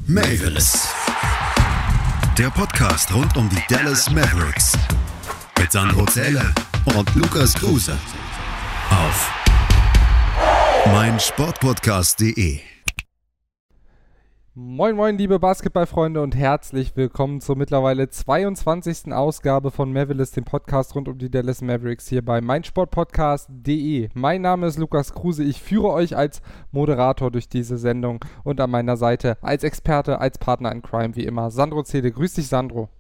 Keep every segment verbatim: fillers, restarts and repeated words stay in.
Mavericks. Der Podcast rund um die Dallas Mavericks. Mit Sandro Zähler und Lukas Kruse. Auf meinsportpodcast punkt de. Moin moin liebe Basketballfreunde und herzlich willkommen zur mittlerweile zweiundzwanzigsten Ausgabe von Mavericks, dem Podcast rund um die Dallas Mavericks hier bei meinsportpodcast punkt de. Mein Name ist Lukas Kruse, ich führe euch als Moderator durch diese Sendung und an meiner Seite als Experte, als Partner in Crime wie immer Sandro Zede. Grüß dich, Sandro.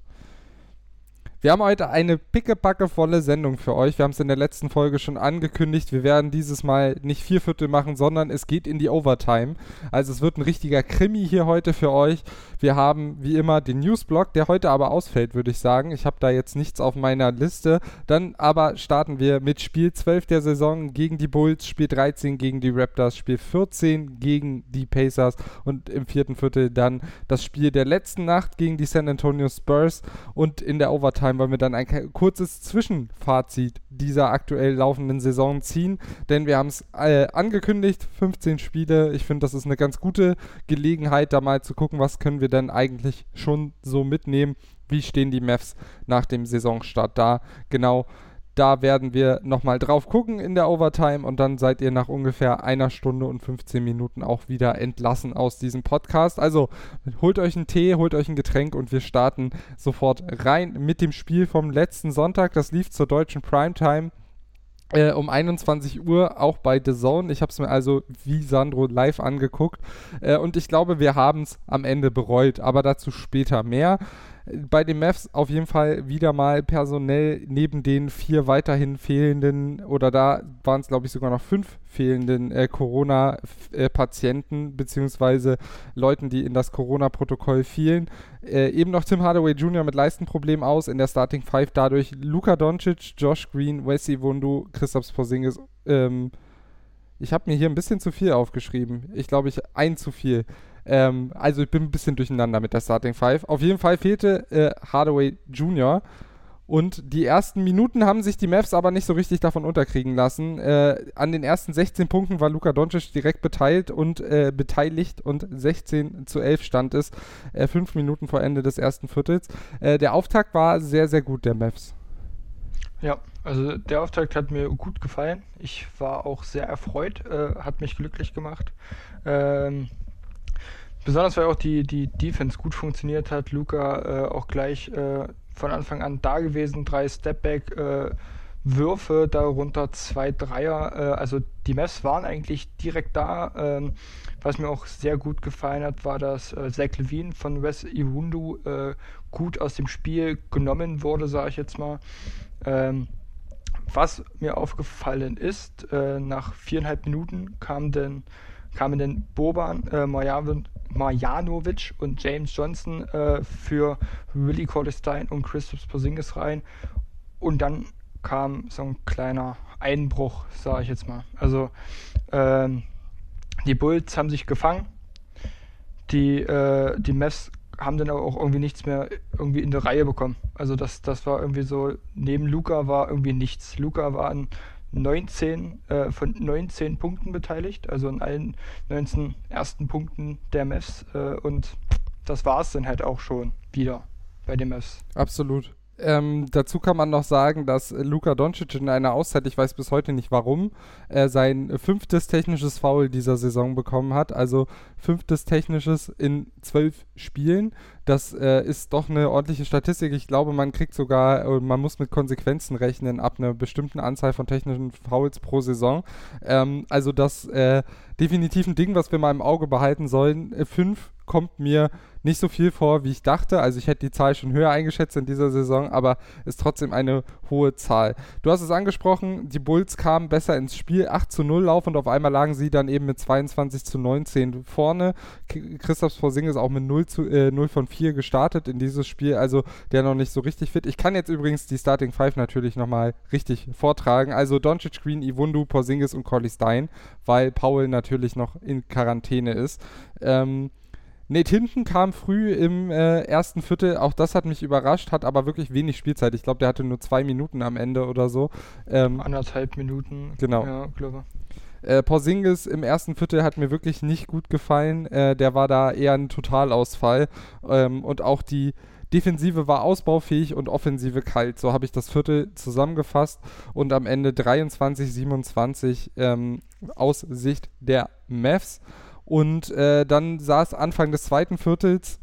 Wir haben heute eine pickepackevolle Sendung für euch. Wir haben es in der letzten Folge schon angekündigt. Wir werden dieses Mal nicht vier Viertel machen, sondern es geht in die Overtime. Also es wird ein richtiger Krimi hier heute für euch. Wir haben wie immer den Newsblock, der heute aber ausfällt, würde ich sagen. Ich habe da jetzt nichts auf meiner Liste. Dann aber starten wir mit Spiel zwölf der Saison gegen die Bulls, Spiel dreizehn gegen die Raptors, Spiel vierzehn gegen die Pacers und im vierten Viertel dann das Spiel der letzten Nacht gegen die San Antonio Spurs und in der Overtime wollen wir dann ein kurzes Zwischenfazit dieser aktuell laufenden Saison ziehen, denn wir haben es äh, angekündigt, fünfzehn Spiele. Ich finde, das ist eine ganz gute Gelegenheit, da mal zu gucken, was können wir denn eigentlich schon so mitnehmen, wie stehen die Mavs nach dem Saisonstart da. Genau, da werden wir nochmal drauf gucken in der Overtime und dann seid ihr nach ungefähr einer Stunde und fünfzehn Minuten auch wieder entlassen aus diesem Podcast. Also holt euch einen Tee, holt euch ein Getränk und wir starten sofort rein mit dem Spiel vom letzten Sonntag. Das lief zur deutschen Primetime äh, um einundzwanzig Uhr, auch bei The Zone. Ich habe es mir also wie Sandro live angeguckt äh, und ich glaube, wir haben es am Ende bereut, aber dazu später mehr. Bei den Mavs auf jeden Fall wieder mal personell neben den vier weiterhin fehlenden, oder da waren es glaube ich sogar noch fünf fehlenden äh, Corona-Patienten, äh, beziehungsweise Leuten, die in das Corona-Protokoll fielen. Äh, eben noch Tim Hardaway Junior mit Leistenproblemen aus, in der Starting Five dadurch Luka Doncic, Josh Green, Wesley Iwundu, Kristaps Porzingis. Ähm, ich habe mir hier ein bisschen zu viel aufgeschrieben. Ich glaube, ich ein zu viel. Ähm, also ich bin ein bisschen durcheinander mit der Starting Five. Auf jeden Fall fehlte äh, Hardaway Junior und die ersten Minuten haben sich die Mavs aber nicht so richtig davon unterkriegen lassen. Äh, an den ersten sechzehn Punkten war Luka Doncic direkt beteiligt und äh, beteiligt und sechzehn zu elf stand es, äh, fünf Minuten vor Ende des ersten Viertels. Äh, der Auftakt war sehr, sehr gut der Mavs. Ja, also der Auftakt hat mir gut gefallen. Ich war auch sehr erfreut, äh, hat mich glücklich gemacht. Ähm, Besonders weil auch die, die Defense gut funktioniert hat. Luka äh, auch gleich äh, von Anfang an da gewesen. Drei Stepback-Würfe, äh, darunter zwei Dreier. Äh, also die Mavs waren eigentlich direkt da. Ähm, was mir auch sehr gut gefallen hat, war, dass äh, Zach LaVine von Wesley Iwundu äh, gut aus dem Spiel genommen wurde, sage ich jetzt mal. Ähm, was mir aufgefallen ist, äh, nach viereinhalb Minuten kam denn, kamen denn Boban, äh, Marjanovic Marjanovic und James Johnson äh, für Willie Cauley-Stein und Kristaps Porzingis rein. Und dann kam so ein kleiner Einbruch, sage ich jetzt mal. Also ähm, die Bulls haben sich gefangen. Die, äh, die Mavs haben dann aber auch irgendwie nichts mehr irgendwie in der Reihe bekommen. Also das, das war irgendwie so, neben Luka war irgendwie nichts. Luka war ein neunzehn äh, von neunzehn Punkten beteiligt, also in allen neunzehn ersten Punkten der Mavs äh, und das war es dann halt auch schon wieder bei den Mavs. Absolut. Ähm, dazu kann man noch sagen, dass Luka Doncic in einer Auszeit, ich weiß bis heute nicht warum, äh, sein fünftes technisches Foul dieser Saison bekommen hat. Also fünftes technisches in zwölf Spielen. Das äh, ist doch eine ordentliche Statistik. Ich glaube, man kriegt sogar, äh, man muss mit Konsequenzen rechnen ab einer bestimmten Anzahl von technischen Fouls pro Saison. Ähm, also das äh, definitiv ein Ding, was wir mal im Auge behalten sollen. Äh, fünf kommt mir nicht so viel vor, wie ich dachte. Also ich hätte die Zahl schon höher eingeschätzt in dieser Saison, aber ist trotzdem eine hohe Zahl. Du hast es angesprochen, die Bulls kamen besser ins Spiel, acht zu null Lauf und auf einmal lagen sie dann eben mit zweiundzwanzig zu neunzehn vorne. Kristaps Porzingis auch mit null, zu, äh, null von vier gestartet in dieses Spiel, also der noch nicht so richtig fit. Ich kann jetzt übrigens die Starting Five natürlich nochmal richtig vortragen. Also Doncic, Green, Iwundu, Porzingis und Cauley-Stein, weil Powell natürlich noch in Quarantäne ist. Ähm, Nate Hinton kam früh im äh, ersten Viertel, auch das hat mich überrascht, hat aber wirklich wenig Spielzeit. Ich glaube, der hatte nur zwei Minuten am Ende oder so. Ähm, Anderthalb Minuten. Genau. Ja, glaube. Äh, Porzingis im ersten Viertel hat mir wirklich nicht gut gefallen. Äh, der war da eher ein Totalausfall. Ähm, und auch die Defensive war ausbaufähig und Offensive kalt. So habe ich das Viertel zusammengefasst und am Ende dreiundzwanzig siebenundzwanzig ähm, aus Sicht der Mavs. Und äh, dann saß Anfang des zweiten Viertels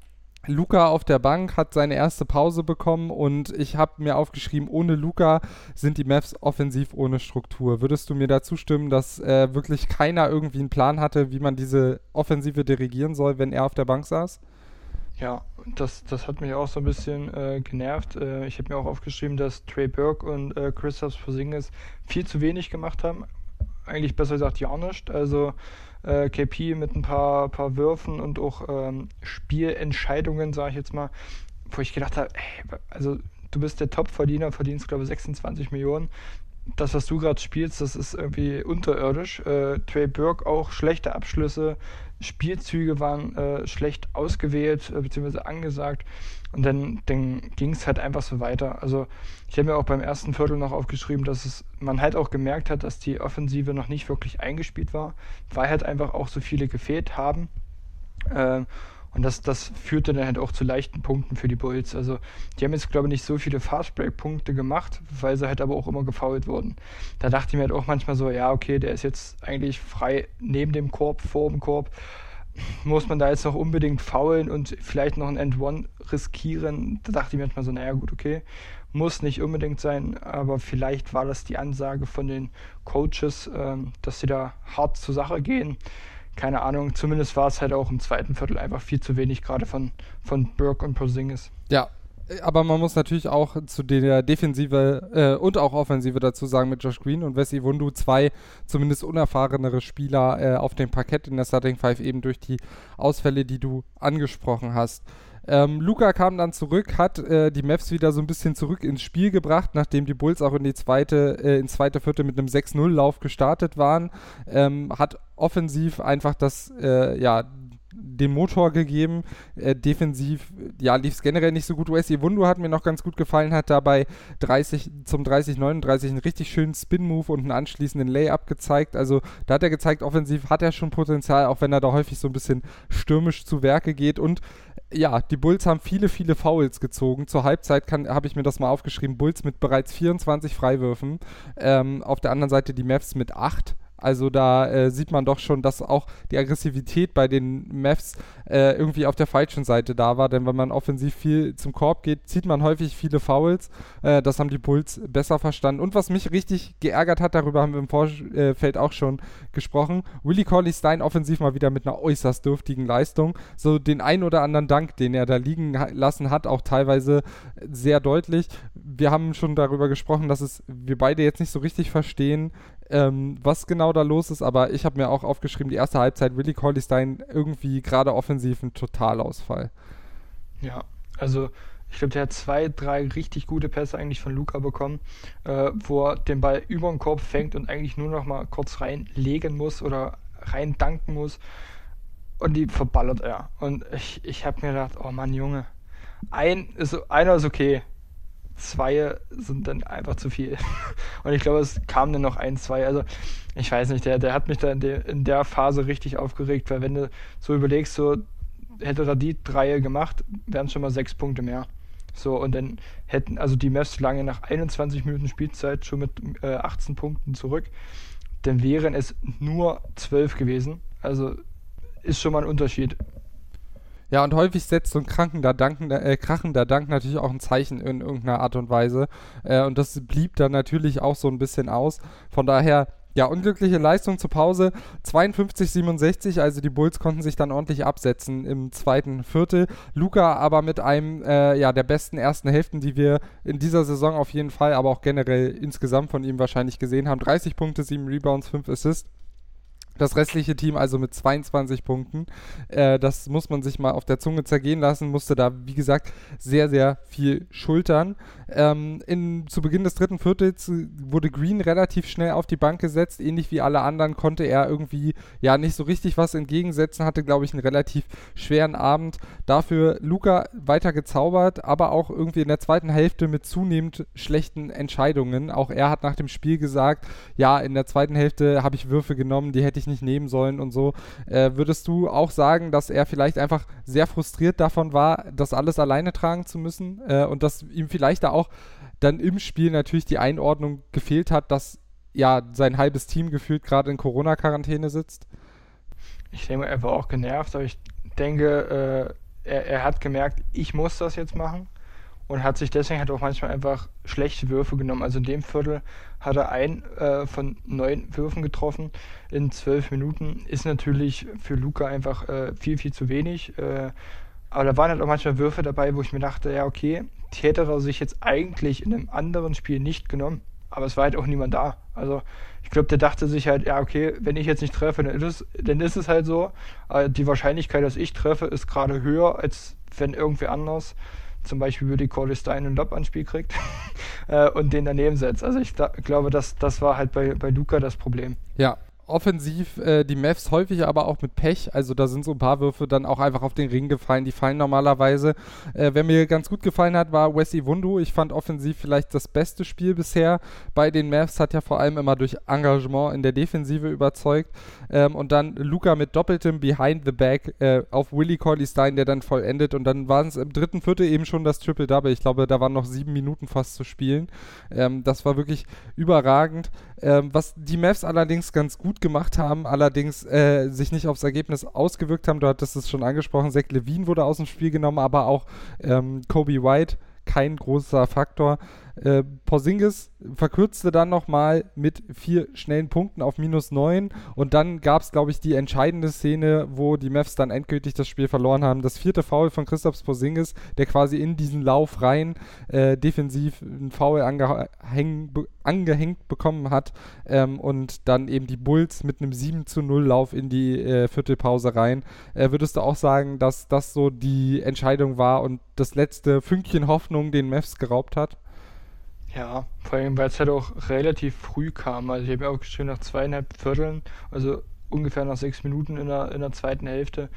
Luka auf der Bank, hat seine erste Pause bekommen und ich habe mir aufgeschrieben, ohne Luka sind die Mavs offensiv ohne Struktur. Würdest du mir da zustimmen, dass äh, wirklich keiner irgendwie einen Plan hatte, wie man diese Offensive dirigieren soll, wenn er auf der Bank saß? Ja, das, das hat mich auch so ein bisschen äh, genervt. Äh, ich habe mir auch aufgeschrieben, dass Trey Burke und äh, Kristaps Porzingis viel zu wenig gemacht haben. Eigentlich besser gesagt ja nicht. Also äh, K P mit ein paar, paar Würfen und auch ähm, Spielentscheidungen, sage ich jetzt mal, wo ich gedacht habe, ey, also du bist der Top-Verdiener, verdienst glaube ich sechsundzwanzig Millionen. Das, was du gerade spielst, das ist irgendwie unterirdisch. Äh, Trey Burke auch schlechte Abschlüsse, Spielzüge waren äh, schlecht ausgewählt äh, bzw. angesagt und dann, dann ging es halt einfach so weiter. Also ich habe mir auch beim ersten Viertel noch aufgeschrieben, dass es man halt auch gemerkt hat, dass die Offensive noch nicht wirklich eingespielt war, weil halt einfach auch so viele gefehlt haben. Äh, Und das, das führte dann halt auch zu leichten Punkten für die Bulls. Also die haben jetzt, glaube ich, nicht so viele Fastbreak-Punkte gemacht, weil sie halt aber auch immer gefoult wurden. Da dachte ich mir halt auch manchmal so, ja, okay, der ist jetzt eigentlich frei neben dem Korb, vor dem Korb. Muss man da jetzt noch unbedingt foulen und vielleicht noch ein End-One riskieren? Da dachte ich mir manchmal so, naja gut, okay, muss nicht unbedingt sein, aber vielleicht war das die Ansage von den Coaches, ähm, dass sie da hart zur Sache gehen. Keine Ahnung, zumindest war es halt auch im zweiten Viertel einfach viel zu wenig, gerade von, von Burke und Porzingis. Ja, aber man muss natürlich auch zu der Defensive äh, und auch Offensive dazu sagen mit Josh Green und Wes Iwundu, zwei zumindest unerfahrenere Spieler äh, auf dem Parkett in der Starting Five, eben durch die Ausfälle, die du angesprochen hast. Ähm, Luka kam dann zurück, hat äh, die Mavs wieder so ein bisschen zurück ins Spiel gebracht, nachdem die Bulls auch in die zweite, äh, ins zweite Viertel mit einem sechs null Lauf gestartet waren, ähm, hat offensiv einfach das, äh, ja, den Motor gegeben, äh, defensiv, ja, lief es generell nicht so gut. Wes Iwundu hat mir noch ganz gut gefallen, hat dabei dreißig zum dreißig neununddreißig einen richtig schönen Spin-Move und einen anschließenden Layup gezeigt. Also da hat er gezeigt, offensiv hat er schon Potenzial, auch wenn er da häufig so ein bisschen stürmisch zu Werke geht. Und ja, die Bulls haben viele, viele Fouls gezogen. Zur Halbzeit habe ich mir das mal aufgeschrieben, Bulls mit bereits vierundzwanzig Freiwürfen, ähm, auf der anderen Seite die Mavs mit acht. Also da äh, sieht man doch schon, dass auch die Aggressivität bei den Mavs äh, irgendwie auf der falschen Seite da war, denn wenn man offensiv viel zum Korb geht, zieht man häufig viele Fouls. Äh, das haben die Bulls besser verstanden. Und was mich richtig geärgert hat, darüber haben wir im Vorfeld auch schon gesprochen, Willie Cauley-Stein offensiv mal wieder mit einer äußerst dürftigen Leistung. So den ein oder anderen Dank, den er da liegen lassen hat, auch teilweise sehr deutlich. Wir haben schon darüber gesprochen, dass es wir beide jetzt nicht so richtig verstehen, Ähm, was genau da los ist, aber ich habe mir auch aufgeschrieben, die erste Halbzeit, Willie Cauley-Stein irgendwie gerade offensiv ein Totalausfall. Ja, also ich glaube, der hat zwei, drei richtig gute Pässe eigentlich von Luka bekommen, äh, wo er den Ball über den Korb fängt und eigentlich nur noch mal kurz reinlegen muss oder rein danken muss und die verballert er. Und ich, ich habe mir gedacht, oh Mann, Junge, ein ist, einer ist okay, zwei sind dann einfach zu viel. Und ich glaube, es kam dann noch ein, zwei. Also ich weiß nicht, der, der hat mich da in der, in der Phase richtig aufgeregt, weil wenn du so überlegst, so hätte er die drei gemacht, wären es schon mal sechs Punkte mehr. So, und dann hätten, also die Mavs lange nach einundzwanzig Minuten Spielzeit schon mit äh, achtzehn Punkten zurück, dann wären es nur zwölf gewesen. Also ist schon mal ein Unterschied. Ja, und häufig setzt so ein krankender Dank, äh, krachender Dank natürlich auch ein Zeichen in irgendeiner Art und Weise. Äh, und das blieb dann natürlich auch so ein bisschen aus. Von daher, ja, unglückliche Leistung zur Pause. zweiundfünfzig siebenundsechzig, also die Bulls konnten sich dann ordentlich absetzen im zweiten Viertel. Luka aber mit einem äh, ja, der besten ersten Hälften, die wir in dieser Saison auf jeden Fall, aber auch generell insgesamt von ihm wahrscheinlich gesehen haben. dreißig Punkte, sieben Rebounds, fünf Assists. Das restliche Team also mit zweiundzwanzig Punkten. Äh, das muss man sich mal auf der Zunge zergehen lassen, musste da, wie gesagt, sehr, sehr viel schultern. Ähm, in, zu Beginn des dritten Viertels wurde Green relativ schnell auf die Bank gesetzt. Ähnlich wie alle anderen konnte er irgendwie ja nicht so richtig was entgegensetzen, hatte, glaube ich, einen relativ schweren Abend. Dafür Luka weiter gezaubert, aber auch irgendwie in der zweiten Hälfte mit zunehmend schlechten Entscheidungen. Auch er hat nach dem Spiel gesagt, ja, in der zweiten Hälfte habe ich Würfe genommen, die hätte ich nicht nehmen sollen und so. Äh, würdest du auch sagen, dass er vielleicht einfach sehr frustriert davon war, das alles alleine tragen zu müssen äh, und dass ihm vielleicht da auch dann im Spiel natürlich die Einordnung gefehlt hat, dass ja sein halbes Team gefühlt gerade in Corona-Quarantäne sitzt? Ich denke, er war auch genervt, aber ich denke, äh, er, er hat gemerkt, ich muss das jetzt machen. Und hat sich deswegen halt auch manchmal einfach schlechte Würfe genommen. Also in dem Viertel hat er einen äh, von neun Würfen getroffen in zwölf Minuten. Ist natürlich für Luka einfach äh, viel, viel zu wenig. Äh, aber da waren halt auch manchmal Würfe dabei, wo ich mir dachte, ja okay, die hätte er sich jetzt eigentlich in einem anderen Spiel nicht genommen. Aber es war halt auch niemand da. Also ich glaube, der dachte sich halt, ja okay, wenn ich jetzt nicht treffe, dann ist es, dann ist es halt so. Aber die Wahrscheinlichkeit, dass ich treffe, ist gerade höher, als wenn irgendwer anders zum Beispiel Willie Cauley-Stein einen Lob ans Spiel kriegt äh, und den daneben setzt. Also ich da, glaube, das, das war halt bei, bei Luka das Problem. Ja, offensiv äh, die Mavs häufig aber auch mit Pech, also da sind so ein paar Würfe dann auch einfach auf den Ring gefallen, die fallen normalerweise. Äh, wer mir ganz gut gefallen hat, war Wes Iwundu. Ich fand offensiv vielleicht das beste Spiel bisher bei den Mavs, hat ja vor allem immer durch Engagement in der Defensive überzeugt. Ähm, und dann Luka mit doppeltem Behind the Back äh, auf Willie Cauley-Stein, der dann vollendet, und dann waren es im dritten Viertel eben schon das Triple-Double. Ich glaube, da waren noch sieben Minuten fast zu spielen. Ähm, das war wirklich überragend. Ähm, was die Mavs allerdings ganz gut gemacht haben, allerdings äh, sich nicht aufs Ergebnis ausgewirkt haben. Du hattest es schon angesprochen, Zach LaVine wurde aus dem Spiel genommen, aber auch ähm, Coby White, kein großer Faktor. Äh, Porzingis verkürzte dann nochmal mit vier schnellen Punkten auf minus neun, und dann gab es, glaube ich, die entscheidende Szene, wo die Mavs dann endgültig das Spiel verloren haben. Das vierte Foul von Kristaps Porzingis, der quasi in diesen Lauf rein äh, defensiv einen Foul angehäng, be, angehängt bekommen hat ähm, und dann eben die Bulls mit einem sieben zu null Lauf in die äh, Viertelpause rein. Äh, würdest du auch sagen, dass das so die Entscheidung war und das letzte Fünkchen Hoffnung den Mavs geraubt hat? Ja, vor allem, weil es halt auch relativ früh kam. Also ich habe ja auch geschrieben, nach zweieinhalb Vierteln, also ungefähr nach sechs Minuten in der, in der zweiten Hälfte.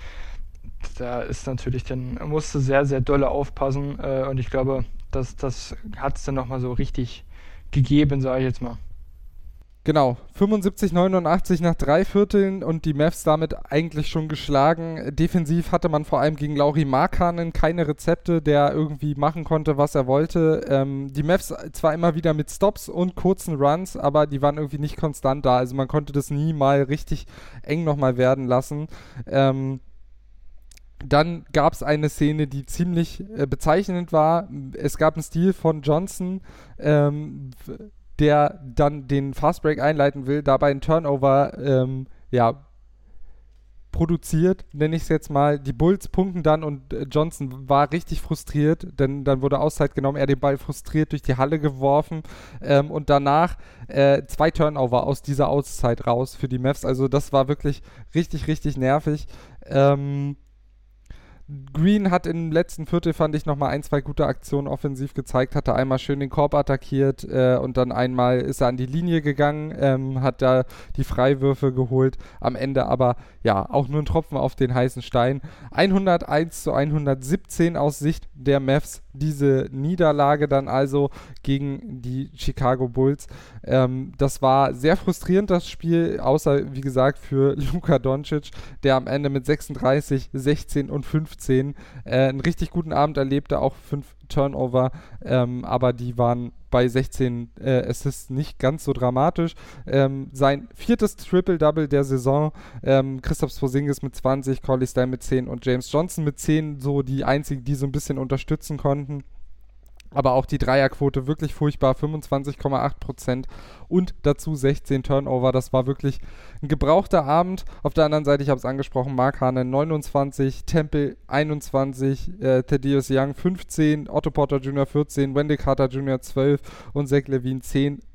Da ist natürlich dann, man musste sehr, sehr dolle aufpassen äh, und ich glaube, das, das hat es dann nochmal so richtig gegeben, sage ich jetzt mal. Genau, fünfundsiebzig neunundachtzig nach drei Vierteln und die Mavs damit eigentlich schon geschlagen. Defensiv hatte man vor allem gegen Lauri Markkanen keine Rezepte, der irgendwie machen konnte, was er wollte. Ähm, die Mavs zwar immer wieder mit Stops und kurzen Runs, aber die waren irgendwie nicht konstant da. Also man konnte das nie mal richtig eng nochmal werden lassen. Ähm, Dann gab es eine Szene, die ziemlich äh, bezeichnend war. Es gab einen Steal von Johnson, ähm, der dann den Fastbreak einleiten will, dabei einen Turnover ähm, ja, produziert, nenne ich es jetzt mal. Die Bulls punkten dann und äh, Johnson war richtig frustriert, denn dann wurde Auszeit genommen, er den Ball frustriert durch die Halle geworfen ähm, und danach äh, zwei Turnover aus dieser Auszeit raus für die Mavs. Also das war wirklich richtig, richtig nervig. Ähm, Green hat im letzten Viertel, fand ich, nochmal ein, zwei gute Aktionen offensiv gezeigt, hatte einmal schön den Korb attackiert äh, und dann einmal ist er an die Linie gegangen, ähm, hat da die Freiwürfe geholt, am Ende aber ja auch nur ein Tropfen auf den heißen Stein. hunderteins zu hundertsiebzehn aus Sicht der Mavs, diese Niederlage dann also gegen die Chicago Bulls. Ähm, das war sehr frustrierend, das Spiel, außer, wie gesagt, für Luka Doncic, der am Ende mit sechsunddreißig, sechzehn und fünfzehn äh, einen richtig guten Abend erlebte, auch fünf Turnover, ähm, aber die waren bei sechzehn äh, Assists nicht ganz so dramatisch. Ähm, sein viertes Triple-Double der Saison, ähm, Kristaps Porzingis mit zwanzig, Cauley-Stein mit zehn und James Johnson mit zehn, so die einzigen, die so ein bisschen unterstützen konnten. Aber auch die Dreierquote wirklich furchtbar, fünfundzwanzig Komma acht Prozent und dazu sechzehn Turnover. Das war wirklich ein gebrauchter Abend. Auf der anderen Seite, ich habe es angesprochen, Markkanen neunundzwanzig, Temple einundzwanzig, äh, Thaddeus Young fünfzehn, Otto Porter Junior vierzehn, Wendell Carter Junior zwölf und Zach LaVine zehn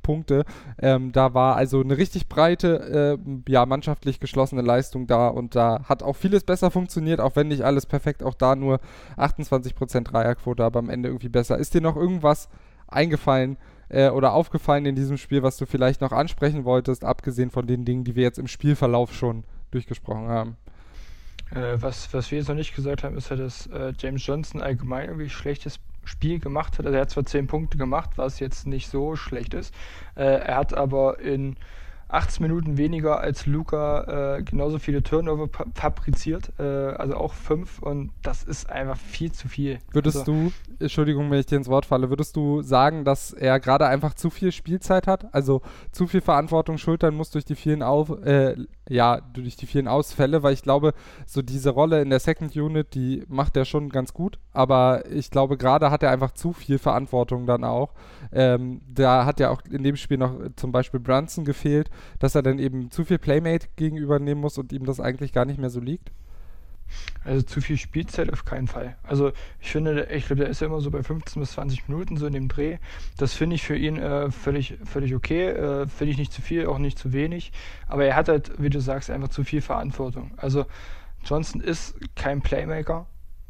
Punkte. Ähm, da war also eine richtig breite, äh, ja, mannschaftlich geschlossene Leistung da und da hat auch vieles besser funktioniert, auch wenn nicht alles perfekt, auch da nur achtundzwanzig Prozent Dreierquote, aber am Ende irgendwie besser. Ist dir noch irgendwas eingefallen äh, oder aufgefallen in diesem Spiel, was du vielleicht noch ansprechen wolltest, abgesehen von den Dingen, die wir jetzt im Spielverlauf schon durchgesprochen haben? Äh, was, was wir jetzt noch nicht gesagt haben, ist ja, dass äh, James Johnson allgemein irgendwie schlechtes Spiel gemacht hat. Also er hat zwar zehn Punkte gemacht, was jetzt nicht so schlecht ist. Äh, er hat aber in achtzehn Minuten weniger als Luka äh, genauso viele Turnover pa- fabriziert, äh, also auch fünf, und das ist einfach viel zu viel. Würdest also, du, Entschuldigung, wenn ich dir ins Wort falle, würdest du sagen, dass er gerade einfach zu viel Spielzeit hat, also zu viel Verantwortung schultern muss durch die vielen Auf, äh, ja, durch die vielen Ausfälle, weil ich glaube, so diese Rolle in der Second Unit, die macht er schon ganz gut, aber ich glaube, gerade hat er einfach zu viel Verantwortung dann auch. Ähm, da hat ja auch in dem Spiel noch zum Beispiel Brunson gefehlt, dass er dann eben zu viel Playmate gegenüber nehmen muss und ihm das eigentlich gar nicht mehr so liegt? Also zu viel Spielzeit auf keinen Fall. Also ich finde, ich glaube, der ist ja immer so bei fünfzehn bis zwanzig Minuten so in dem Dreh. Das finde ich für ihn äh, völlig, völlig okay. Äh, finde ich nicht zu viel, auch nicht zu wenig. Aber er hat halt, wie du sagst, einfach zu viel Verantwortung. Also Johnson ist kein Playmaker.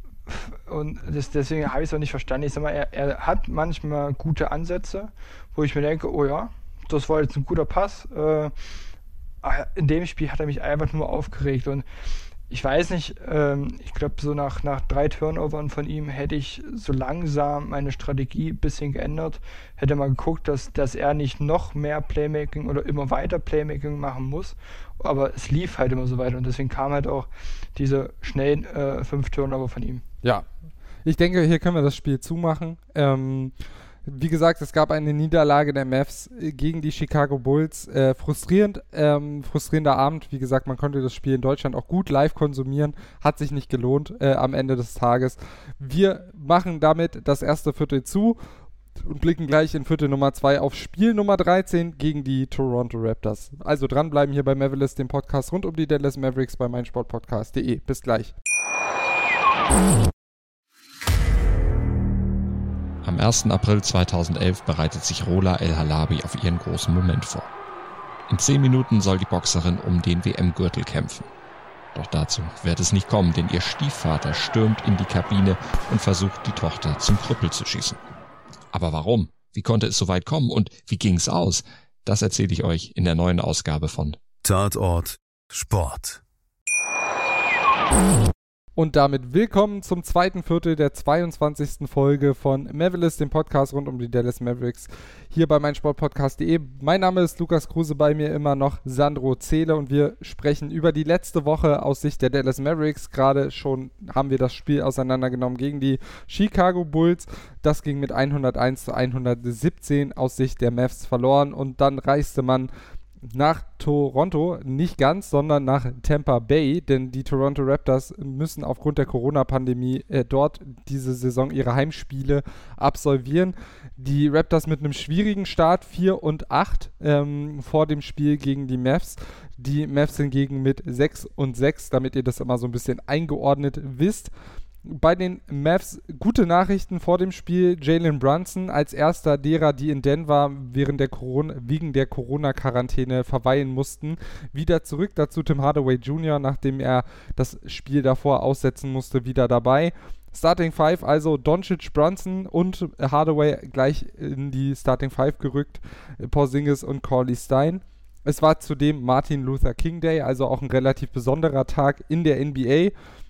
Und das, deswegen habe ich es auch nicht verstanden. Ich sag mal, er, er hat manchmal gute Ansätze, wo ich mir denke, oh ja, das war jetzt ein guter Pass. Äh, in dem Spiel hat er mich einfach nur aufgeregt. Und ich weiß nicht, ähm, ich glaube, so nach, nach drei Turnovern von ihm hätte ich so langsam meine Strategie ein bisschen geändert. Hätte mal geguckt, dass, dass er nicht noch mehr Playmaking oder immer weiter Playmaking machen muss. Aber es lief halt immer so weiter und deswegen kam halt auch diese schnellen äh, fünf Turnover von ihm. Ja, ich denke, hier können wir das Spiel zumachen. Ähm, Wie gesagt, es gab eine Niederlage der Mavs gegen die Chicago Bulls. Äh, frustrierend, ähm, frustrierender Abend. Wie gesagt, man konnte das Spiel in Deutschland auch gut live konsumieren. Hat sich nicht gelohnt äh, am Ende des Tages. Wir machen damit das erste Viertel zu und blicken gleich in Viertel Nummer zwei auf Spiel Nummer dreizehn gegen die Toronto Raptors. Also dranbleiben hier bei Mavericks, dem Podcast rund um die Dallas Mavericks bei meinsportpodcast punkt de. Bis gleich. Am ersten April zweitausendelf bereitet sich Rola El-Halabi auf ihren großen Moment vor. In zehn Minuten soll die Boxerin um den W M-Gürtel kämpfen. Doch dazu wird es nicht kommen, denn ihr Stiefvater stürmt in die Kabine und versucht, die Tochter zum Krüppel zu schießen. Aber warum? Wie konnte es so weit kommen und wie ging's aus? Das erzähle ich euch in der neuen Ausgabe von Tatort Sport. Und damit willkommen zum zweiten Viertel der zweiundzwanzigsten Folge von Mavericks, dem Podcast rund um die Dallas Mavericks, hier bei meinsportpodcast punkt de. Mein Name ist Lukas Kruse, bei mir immer noch Sandro Zehle und wir sprechen über die letzte Woche aus Sicht der Dallas Mavericks. Gerade schon haben wir das Spiel auseinandergenommen gegen die Chicago Bulls. Das ging mit hunderteins zu hundertsiebzehn aus Sicht der Mavs verloren und dann reiste man nach Toronto, nicht ganz, sondern nach Tampa Bay, denn die Toronto Raptors müssen aufgrund der Corona-Pandemie äh, dort diese Saison ihre Heimspiele absolvieren. Die Raptors mit einem schwierigen Start, vier und acht ähm, vor dem Spiel gegen die Mavs. Die Mavs hingegen mit sechs und sechs, damit ihr das immer so ein bisschen eingeordnet wisst. Bei den Mavs gute Nachrichten vor dem Spiel. Jalen Brunson als erster derer, die in Denver während der Corona, wegen der Corona-Quarantäne verweilen mussten, wieder zurück. Dazu Tim Hardaway Junior, nachdem er das Spiel davor aussetzen musste, wieder dabei. Starting Five, also Doncic, Brunson und Hardaway gleich in die Starting Five gerückt. Porzingis und Cauley-Stein. Es war zudem Martin Luther King Day, also auch ein relativ besonderer Tag in der N B A.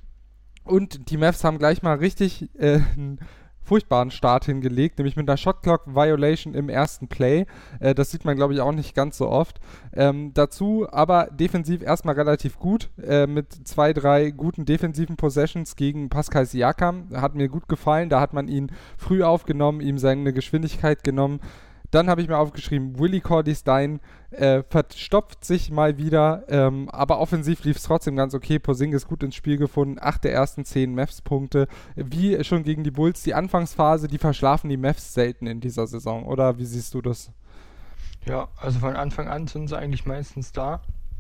Und die Mavs haben gleich mal richtig äh, einen furchtbaren Start hingelegt, nämlich mit einer Shotclock-Violation im ersten Play. Äh, das sieht man, glaube ich, auch nicht ganz so oft. Ähm, dazu aber defensiv erstmal relativ gut, äh, mit zwei, drei guten defensiven Possessions gegen Pascal Siakam. Hat mir gut gefallen, da hat man ihn früh aufgenommen, ihm seine Geschwindigkeit genommen. Dann habe ich mir aufgeschrieben, Willie Cauley-Stein äh, verstopft sich mal wieder, ähm, aber offensiv lief es trotzdem ganz okay. Porzingis gut ins Spiel gefunden, acht der ersten zehn Mavs-Punkte. Wie schon gegen die Bulls, die Anfangsphase, die verschlafen die Mavs selten in dieser Saison, oder wie siehst du das? Ja, also von Anfang an sind sie eigentlich meistens da,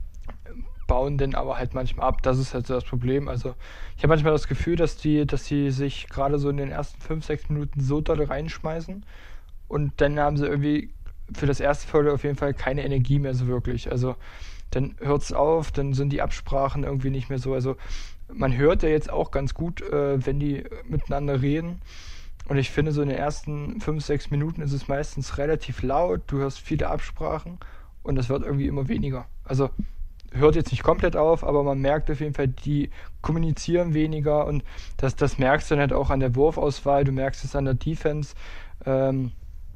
bauen den aber halt manchmal ab. Das ist halt so das Problem. Also ich habe manchmal das Gefühl, dass die, dass die sich gerade so in den ersten fünf, sechs Minuten so doll reinschmeißen. Und dann haben sie irgendwie für das erste Viertel auf jeden Fall keine Energie mehr so wirklich. Also dann hört es auf, dann sind die Absprachen irgendwie nicht mehr so. Also man hört ja jetzt auch ganz gut, äh, wenn die miteinander reden. Und ich finde, so in den ersten fünf, sechs Minuten ist es meistens relativ laut. Du hörst viele Absprachen und das wird irgendwie immer weniger. Also hört jetzt nicht komplett auf, aber man merkt auf jeden Fall, die kommunizieren weniger und das, das merkst du dann halt auch an der Wurfauswahl, du merkst es an der Defense. Ähm,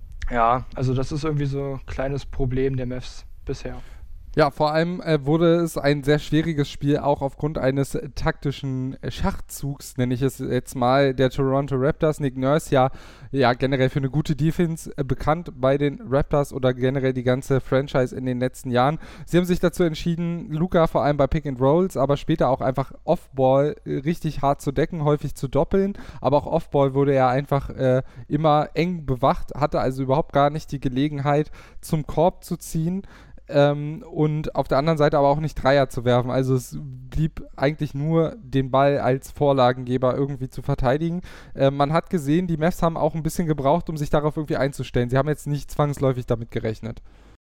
ja, also das ist irgendwie so ein kleines Problem der Mavs bisher. Ja, vor allem äh, wurde es ein sehr schwieriges Spiel, auch aufgrund eines äh, taktischen äh, Schachzugs, nenne ich es jetzt mal, der Toronto Raptors. Nick Nurse ja, ja generell für eine gute Defense äh, bekannt bei den Raptors oder generell die ganze Franchise in den letzten Jahren. Sie haben sich dazu entschieden, Luka vor allem bei Pick and Rolls, aber später auch einfach Off-Ball äh, richtig hart zu decken, häufig zu doppeln, aber auch Off-Ball wurde er einfach äh, immer eng bewacht, hatte also überhaupt gar nicht die Gelegenheit zum Korb zu ziehen. Ähm, und auf der anderen Seite aber auch nicht Dreier zu werfen. Also es blieb eigentlich nur, den Ball als Vorlagengeber irgendwie zu verteidigen. Äh, man hat gesehen, die Mavs haben auch ein bisschen gebraucht, um sich darauf irgendwie einzustellen. Sie haben jetzt nicht zwangsläufig damit gerechnet.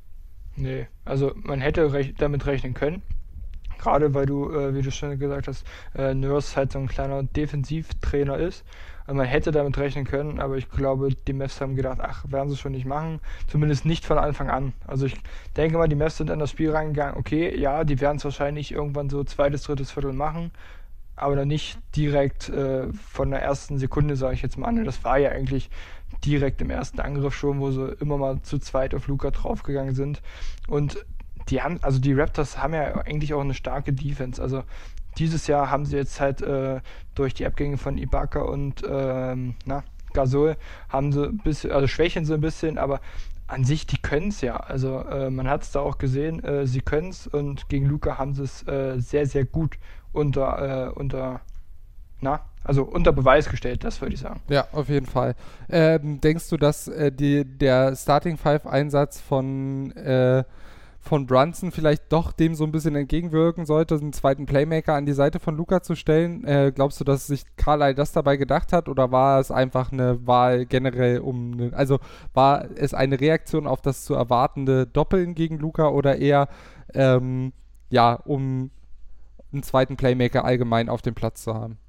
Nee, also man hätte rech- damit rechnen können. Gerade weil du, äh, wie du schon gesagt hast, äh, Nurse halt so ein kleiner Defensivtrainer ist. Also man hätte damit rechnen können, aber ich glaube, die Mavs haben gedacht, ach, werden sie schon nicht machen. Zumindest nicht von Anfang an. Also ich denke mal, die Mavs sind in das Spiel reingegangen, okay, ja, die werden es wahrscheinlich irgendwann so zweites, drittes Viertel machen, aber dann nicht direkt äh, von der ersten Sekunde, sage ich jetzt mal an. Das war ja eigentlich direkt im ersten Angriff schon, wo sie immer mal zu zweit auf Luka draufgegangen sind. Und die haben, also die Raptors haben ja eigentlich auch eine starke Defense. Also dieses Jahr haben sie jetzt halt äh, durch die Abgänge von Ibaka und ähm, na, Gasol haben sie ein bisschen, also schwächen sie ein bisschen, aber an sich, die können es ja. Also äh, man hat es da auch gesehen, äh, sie können es und gegen Luka haben sie es äh, sehr, sehr gut unter, äh, unter, na, also unter Beweis gestellt, das würde ich sagen. Ja, auf jeden Fall. Ähm, denkst du, dass äh, die, der Starting-Five-Einsatz von äh, von Brunson vielleicht doch dem so ein bisschen entgegenwirken sollte, einen zweiten Playmaker an die Seite von Luka zu stellen? Äh, glaubst du, dass sich Carlisle das dabei gedacht hat oder war es einfach eine Wahl generell um, eine, also war es eine Reaktion auf das zu erwartende Doppeln gegen Luka oder eher, ähm, ja, um einen zweiten Playmaker allgemein auf dem Platz zu haben?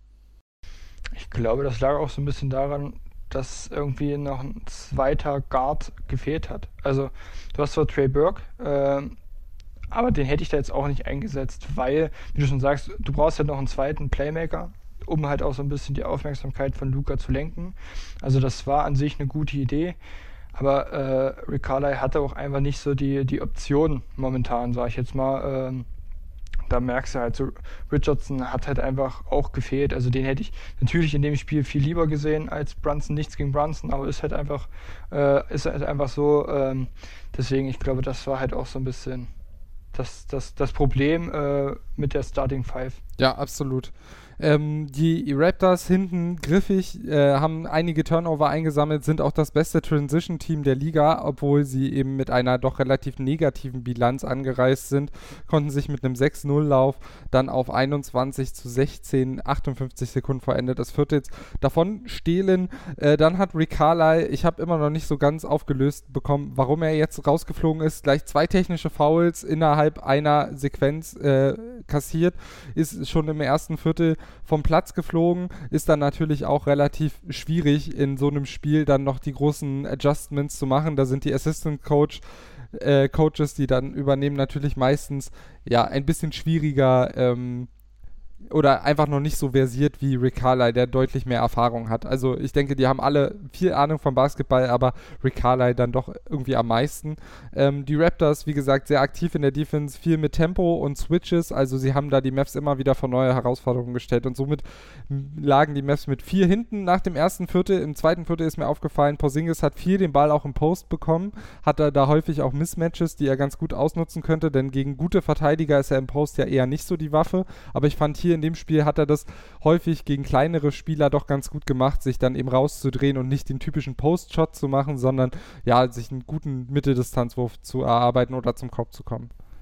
Ich glaube, das lag auch so ein bisschen daran, dass irgendwie noch ein zweiter Guard gefehlt hat. Also du hast zwar Trey Burke, äh, aber den hätte ich da jetzt auch nicht eingesetzt, weil, wie du schon sagst, du brauchst halt noch einen zweiten Playmaker, um halt auch so ein bisschen die Aufmerksamkeit von Luka zu lenken. Also das war an sich eine gute Idee, aber äh, Rick Carlisle hatte auch einfach nicht so die, die Option momentan, sage ich jetzt mal. Äh, Da merkst du halt so, Richardson hat halt einfach auch gefehlt. Also den hätte ich natürlich in dem Spiel viel lieber gesehen als Brunson. Nichts gegen Brunson, aber ist halt einfach, äh, ist halt einfach so. Ähm, deswegen, ich glaube, das war halt auch so ein bisschen das, das, das Problem äh, mit der Starting Five. Ja, absolut. Ähm, die Raptors hinten griffig, äh, haben einige Turnover eingesammelt, sind auch das beste Transition-Team der Liga, obwohl sie eben mit einer doch relativ negativen Bilanz angereist sind, konnten sich mit einem sechs null Lauf dann auf einundzwanzig zu sechzehn, achtundfünfzig Sekunden vor Ende des Viertels davon stehlen. Äh, dann hat Rick Carlisle, ich habe immer noch nicht so ganz aufgelöst bekommen, warum er jetzt rausgeflogen ist, gleich zwei technische Fouls innerhalb einer Sequenz äh, kassiert, ist schon im ersten Viertel vom Platz geflogen, ist dann natürlich auch relativ schwierig in so einem Spiel dann noch die großen Adjustments zu machen. Da sind die Assistant Coach äh, Coaches, die dann übernehmen, natürlich meistens ja ein bisschen schwieriger ähm, oder einfach noch nicht so versiert wie Rick Carlisle, der deutlich mehr Erfahrung hat. Also ich denke, die haben alle viel Ahnung vom Basketball, aber Rick Carlisle dann doch irgendwie am meisten. Ähm, die Raptors, wie gesagt, sehr aktiv in der Defense, viel mit Tempo und Switches, also sie haben da die Mavs immer wieder vor neue Herausforderungen gestellt und somit lagen die Mavs mit vier hinten nach dem ersten Viertel. Im zweiten Viertel ist mir aufgefallen, Porzingis hat viel den Ball auch im Post bekommen, hat er da häufig auch Mismatches, die er ganz gut ausnutzen könnte, denn gegen gute Verteidiger ist er im Post ja eher nicht so die Waffe, aber ich fand hier in dem Spiel hat er das häufig gegen kleinere Spieler doch ganz gut gemacht, sich dann eben rauszudrehen und nicht den typischen Post-Shot zu machen, sondern ja, sich einen guten Mitteldistanzwurf zu erarbeiten oder zum Korb zu kommen.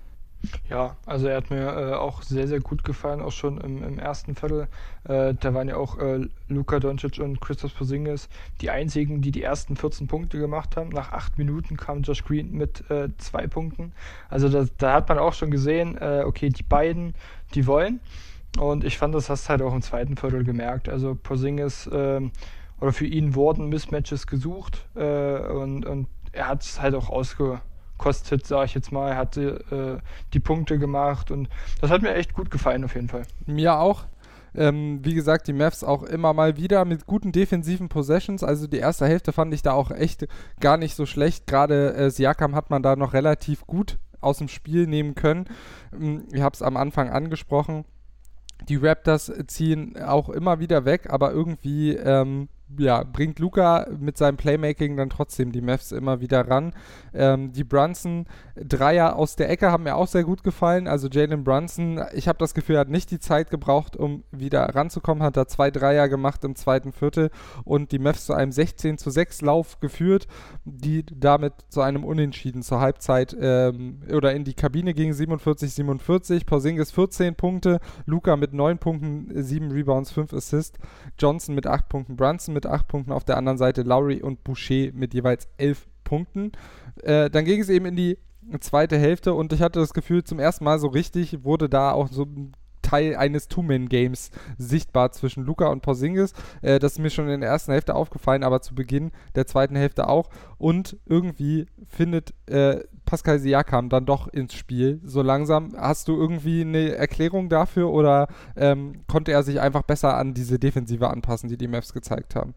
Ja, also er hat mir äh, auch sehr, sehr gut gefallen, auch schon im, im ersten Viertel. Äh, da waren ja auch äh, Luka Doncic und Kristaps Porzingis die einzigen, die die ersten vierzehn Punkte gemacht haben. Nach acht Minuten kam Josh Green mit äh, zwei Punkten. Also das, da hat man auch schon gesehen, äh, okay, die beiden, die wollen. Und ich fand, das hast du halt auch im zweiten Viertel gemerkt. Also Porzingis, äh, oder für ihn wurden Mismatches gesucht äh, und, und er hat es halt auch ausgekostet, sage ich jetzt mal. Er hatte äh, die Punkte gemacht und das hat mir echt gut gefallen auf jeden Fall. Mir auch. Ähm, wie gesagt, die Mavs auch immer mal wieder mit guten defensiven Possessions. Also die erste Hälfte fand ich da auch echt gar nicht so schlecht. Gerade äh, Siakam hat man da noch relativ gut aus dem Spiel nehmen können. Ich habe es am Anfang angesprochen. Die Raptors ziehen auch immer wieder weg, aber irgendwie ähm, ja, bringt Luka mit seinem Playmaking dann trotzdem die Mavs immer wieder ran. Ähm, die Brunson Dreier aus der Ecke haben mir auch sehr gut gefallen. Also Jalen Brunson, ich habe das Gefühl, er hat nicht die Zeit gebraucht, um wieder ranzukommen, hat da zwei Dreier gemacht im zweiten Viertel und die Mavs zu einem sechzehn zu sechs Lauf geführt, die damit zu einem Unentschieden zur Halbzeit ähm, oder in die Kabine ging, siebenundvierzig siebenundvierzig. Porzingis vierzehn Punkte, Luka mit neun Punkten, sieben Rebounds, fünf Assists, Johnson mit acht Punkten, Brunson mit acht Punkten, auf der anderen Seite Lowry und Boucher mit jeweils elf Punkten. Äh, dann ging es eben in die zweite Hälfte und ich hatte das Gefühl, zum ersten Mal so richtig wurde da auch so ein Teil eines Two-Man-Games sichtbar zwischen Luka und Porzingis. Äh, das ist mir schon in der ersten Hälfte aufgefallen, aber zu Beginn der zweiten Hälfte auch. Und irgendwie findet äh, Pascal Siakam dann doch ins Spiel so langsam. Hast du irgendwie eine Erklärung dafür oder ähm, konnte er sich einfach besser an diese Defensive anpassen, die die Mavs gezeigt haben?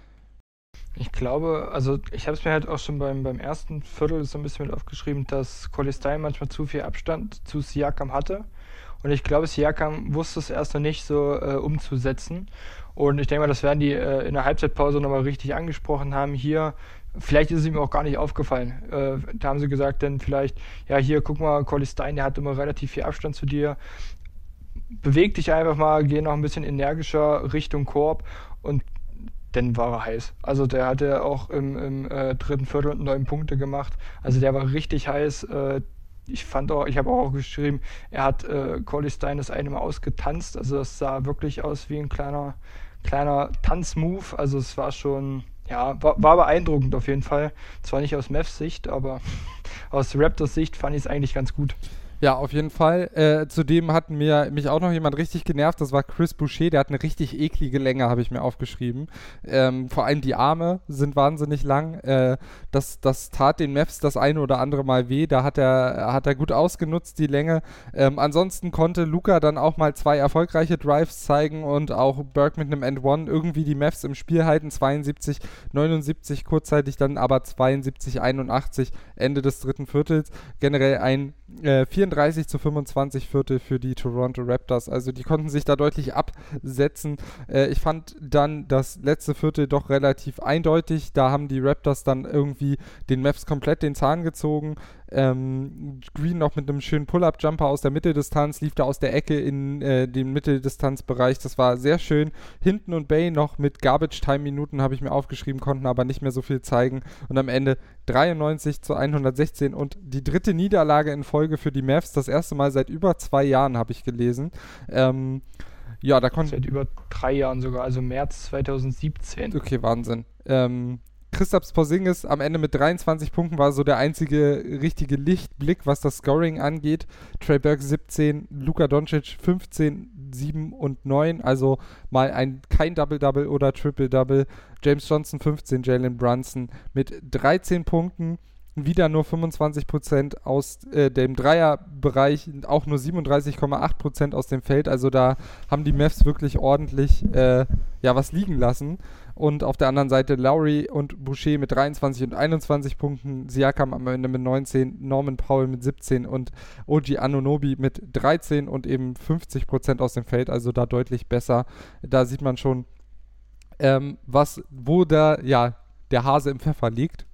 Ich glaube, also ich habe es mir halt auch schon beim, beim ersten Viertel so ein bisschen mit aufgeschrieben, dass Cauley-Stein manchmal zu viel Abstand zu Siakam hatte. Und ich glaube, Siakam wusste es erst noch nicht so äh, umzusetzen. Und ich denke mal, das werden die äh, in der Halbzeitpause nochmal richtig angesprochen haben. Hier, vielleicht ist es ihm auch gar nicht aufgefallen. Äh, da haben sie gesagt, denn vielleicht, ja hier, guck mal, Cauley-Stein, der hat immer relativ viel Abstand zu dir. Beweg dich einfach mal, geh noch ein bisschen energischer Richtung Korb und dann war er heiß. Also der hatte auch im, im äh, dritten Viertel neun Punkte gemacht. Also der war richtig heiß. Äh, ich fand auch, ich habe auch geschrieben, er hat äh, Cauley-Stein das eine Mal ausgetanzt. Also das sah wirklich aus wie ein kleiner, kleiner Tanzmove. Also es war schon, ja, war, war beeindruckend auf jeden Fall. Zwar nicht aus Mavs Sicht, aber aus Raptors Sicht fand ich es eigentlich ganz gut. Ja, auf jeden Fall. Äh, zudem hat mir, mich auch noch jemand richtig genervt, das war Chris Boucher, der hat eine richtig eklige Länge, habe ich mir aufgeschrieben. Ähm, vor allem die Arme sind wahnsinnig lang. Äh, das, das tat den Mavs das eine oder andere Mal weh, da hat er, hat er gut ausgenutzt, die Länge. Ähm, ansonsten konnte Luka dann auch mal zwei erfolgreiche Drives zeigen und auch Burke mit einem End One irgendwie die Mavs im Spiel halten, zweiundsiebzig neunundsiebzig kurzzeitig, dann aber zweiundsiebzig einundachtzig Ende des dritten Viertels. Generell ein äh, vierunddreißig zu fünfundzwanzig Viertel für die Toronto Raptors. Also die konnten sich da deutlich absetzen. Äh, ich fand dann das letzte Viertel doch relativ eindeutig. Da haben die Raptors dann irgendwie den Mavs komplett den Zahn gezogen. Ähm, Green noch mit einem schönen Pull-Up-Jumper aus der Mitteldistanz, lief da aus der Ecke in äh, den Mitteldistanzbereich. Das war sehr schön. Hinton und Bay noch mit Garbage-Time-Minuten habe ich mir aufgeschrieben, konnten aber nicht mehr so viel zeigen. Und am Ende dreiundneunzig zu hundertsechzehn und die dritte Niederlage in Folge für die Mavs. Das erste Mal seit über zwei Jahren, habe ich gelesen. Ähm, ja, da konnte... Seit über drei Jahren sogar, also März zweitausendsiebzehn. Okay, Wahnsinn. Ähm... Kristaps Porzingis am Ende mit dreiundzwanzig Punkten war so der einzige richtige Lichtblick, was das Scoring angeht. Trey Burke siebzehn, Luka Doncic fünfzehn, sieben und neun, also mal ein kein Double-Double oder Triple-Double. James Johnson fünfzehn, Jalen Brunson mit dreizehn Punkten. Wieder nur fünfundzwanzig Prozent aus äh, dem Dreierbereich, auch nur siebenunddreißig Komma acht Prozent aus dem Feld. Also da haben die Mavs wirklich ordentlich äh, ja, was liegen lassen. Und auf der anderen Seite Lowry und Boucher mit dreiundzwanzig und einundzwanzig Punkten, Siakam am Ende mit neunzehn, Norman Powell mit siebzehn und O G Anunoby mit dreizehn und eben fünfzig Prozent aus dem Feld, also da deutlich besser. Da sieht man schon, ähm, was, wo da, ja, der Hase im Pfeffer liegt.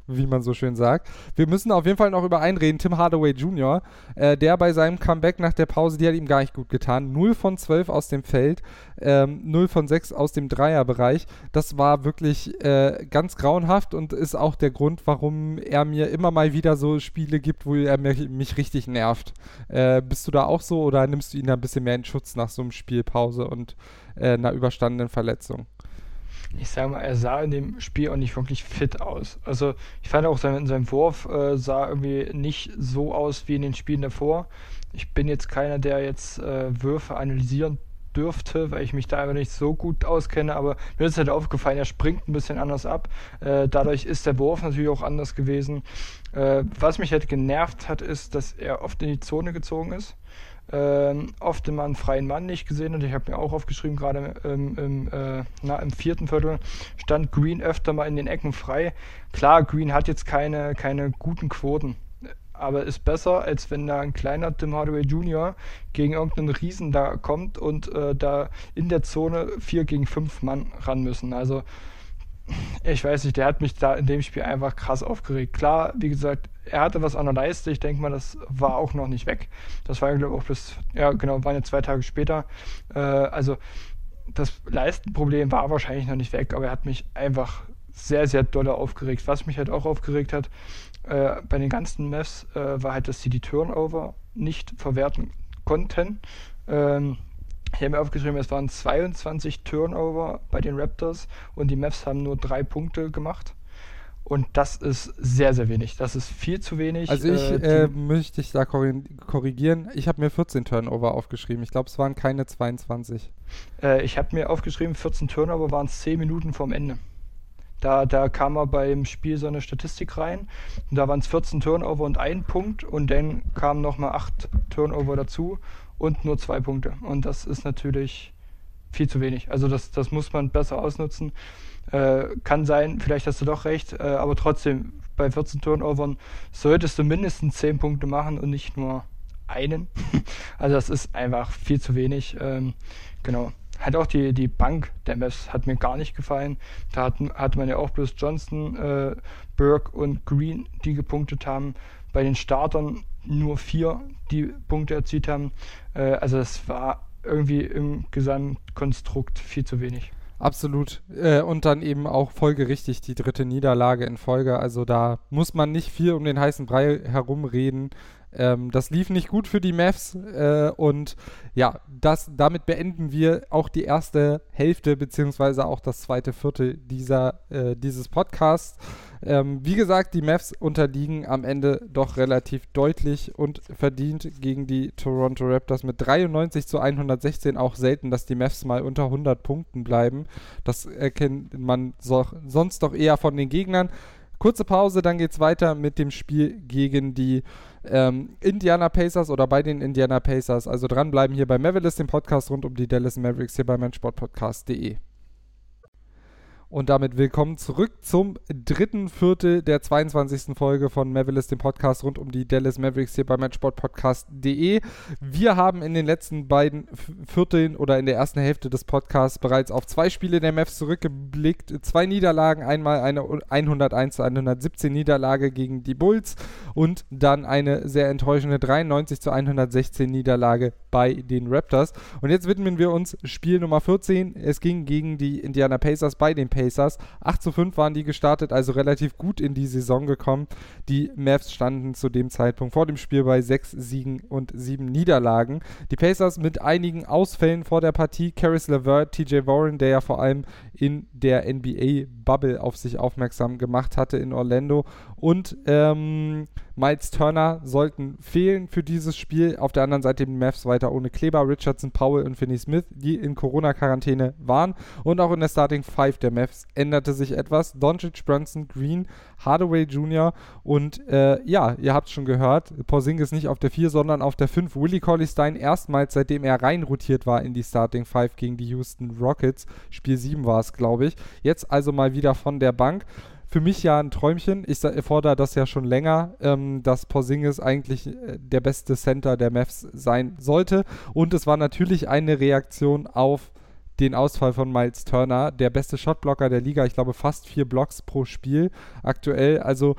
wie man so schön sagt. Wir müssen auf jeden Fall noch über einen reden, Tim Hardaway Junior, äh, der bei seinem Comeback nach der Pause, die hat ihm gar nicht gut getan. null von zwölf aus dem Feld, ähm, null von sechs aus dem Dreierbereich. Das war wirklich äh, ganz grauenhaft und ist auch der Grund, warum er mir immer mal wieder so Spiele gibt, wo er mich, mich richtig nervt. Äh, bist du da auch so oder nimmst du ihn da ein bisschen mehr in Schutz nach so einem Spielpause und äh, einer überstandenen Verletzung? Ich sage mal, er sah in dem Spiel auch nicht wirklich fit aus. Also ich fand auch, sein, sein Wurf äh, sah irgendwie nicht so aus wie in den Spielen davor. Ich bin jetzt keiner, der jetzt äh, Würfe analysieren dürfte, weil ich mich da einfach nicht so gut auskenne, aber mir ist halt aufgefallen, er springt ein bisschen anders ab. Äh, dadurch ist der Wurf natürlich auch anders gewesen. Äh, was mich halt genervt hat, ist, dass er oft in die Zone gezogen ist. Ähm, oft immer einen freien Mann nicht gesehen und ich habe mir auch aufgeschrieben, gerade im, im, äh, na, im vierten Viertel stand Green öfter mal in den Ecken frei. Klar, Green hat jetzt keine, keine guten Quoten, aber ist besser, als wenn da ein kleiner Tim Hardaway Junior gegen irgendeinen Riesen da kommt und äh, da in der Zone vier gegen fünf Mann ran müssen. Also ich weiß nicht, der hat mich da in dem Spiel einfach krass aufgeregt. Klar, wie gesagt, er hatte was an der Leiste. Ich denke mal, das war auch noch nicht weg. Das war ja, glaube ich, auch bis, ja genau, waren ja zwei Tage später. Äh, also das Leistenproblem war wahrscheinlich noch nicht weg, aber er hat mich einfach sehr, sehr doll aufgeregt. Was mich halt auch aufgeregt hat, äh, bei den ganzen Mavs, äh, war halt, dass sie die Turnover nicht verwerten konnten. Ähm, Ich habe mir aufgeschrieben, es waren zweiundzwanzig Turnover bei den Raptors und die Mavs haben nur drei Punkte gemacht. Und das ist sehr, sehr wenig. Das ist viel zu wenig. Also ich äh, äh, möchte dich da korrigieren. Ich habe mir vierzehn Turnover aufgeschrieben. Ich glaube, es waren keine zweiundzwanzig. Äh, ich habe mir aufgeschrieben, vierzehn Turnover waren es zehn Minuten vorm Ende. Da, da kam mal beim Spiel so eine Statistik rein. Und da waren es vierzehn Turnover und ein Punkt. Und dann kamen nochmal acht Turnover dazu. Und nur zwei Punkte. Und das ist natürlich viel zu wenig. Also das, das muss man besser ausnutzen. Äh, kann sein, vielleicht hast du doch recht, äh, aber trotzdem, bei vierzehn Turnovern solltest du mindestens zehn Punkte machen und nicht nur einen. Also das ist einfach viel zu wenig. Ähm, genau. Hat auch die, die Bank der Mavs hat mir gar nicht gefallen. Da hat, hat man ja auch bloß Johnson, äh, Burke und Green, die gepunktet haben. Bei den Startern nur vier, die Punkte erzielt haben. Äh, also es war irgendwie im Gesamtkonstrukt viel zu wenig. Absolut. Äh, und dann eben auch folgerichtig die dritte Niederlage in Folge. Also da muss man nicht viel um den heißen Brei herumreden. Ähm, das lief nicht gut für die Mavs äh, und ja, das, damit beenden wir auch die erste Hälfte beziehungsweise auch das zweite Viertel dieser, äh, dieses Podcasts. Ähm, wie gesagt, die Mavs unterliegen am Ende doch relativ deutlich und verdient gegen die Toronto Raptors mit dreiundneunzig zu hundertsechzehn. Auch selten, dass die Mavs mal unter hundert Punkten bleiben. Das erkennt man so, sonst doch eher von den Gegnern. Kurze Pause, dann geht's weiter mit dem Spiel gegen die ähm, Indiana Pacers oder bei den Indiana Pacers. Also dranbleiben hier bei Mavericks, dem Podcast rund um die Dallas Mavericks hier bei meinsportpodcast punkt de. Und damit willkommen zurück zum dritten Viertel der zweiundzwanzigsten Folge von Mavericks, dem Podcast rund um die Dallas Mavericks hier bei meinsportpodcast punkt de. Wir haben in den letzten beiden Vierteln oder in der ersten Hälfte des Podcasts bereits auf zwei Spiele der Mavs zurückgeblickt. Zwei Niederlagen, einmal eine hunderteins zu hundertsiebzehn Niederlage gegen die Bulls und dann eine sehr enttäuschende dreiundneunzig zu hundertsechzehn Niederlage bei den Raptors. Und jetzt widmen wir uns Spiel Nummer vierzehn. Es ging gegen die Indiana Pacers bei den Pacers. acht zu fünf waren die gestartet, also relativ gut in die Saison gekommen. Die Mavs standen zu dem Zeitpunkt vor dem Spiel bei sechs Siegen und sieben Niederlagen. Die Pacers mit einigen Ausfällen vor der Partie. Caris LeVert, T J Warren, der ja vor allem in der N B A-Bubble auf sich aufmerksam gemacht hatte in Orlando. Und ähm, Miles Turner sollten fehlen für dieses Spiel. Auf der anderen Seite die Mavs weiter ohne Kleber, Richardson, Powell und Finney Smith, die in Corona-Quarantäne waren. Und auch in der Starting Five der Mavs änderte sich etwas. Doncic, Brunson, Green, Hardaway Junior und äh, ja, ihr habt es schon gehört, Porzingis nicht auf der vier, sondern auf der fünf. Willie Cauley-Stein erstmals, seitdem er reinrotiert war in die Starting Five gegen die Houston Rockets. Spiel sieben war es, glaube ich. Jetzt also mal wieder von der Bank. Für mich ja ein Träumchen. Ich fordere das ja schon länger, ähm, dass Porzingis eigentlich äh, der beste Center der Mavs sein sollte. Und es war natürlich eine Reaktion auf den Ausfall von Miles Turner, der beste Shotblocker der Liga, ich glaube fast vier Blocks pro Spiel aktuell, also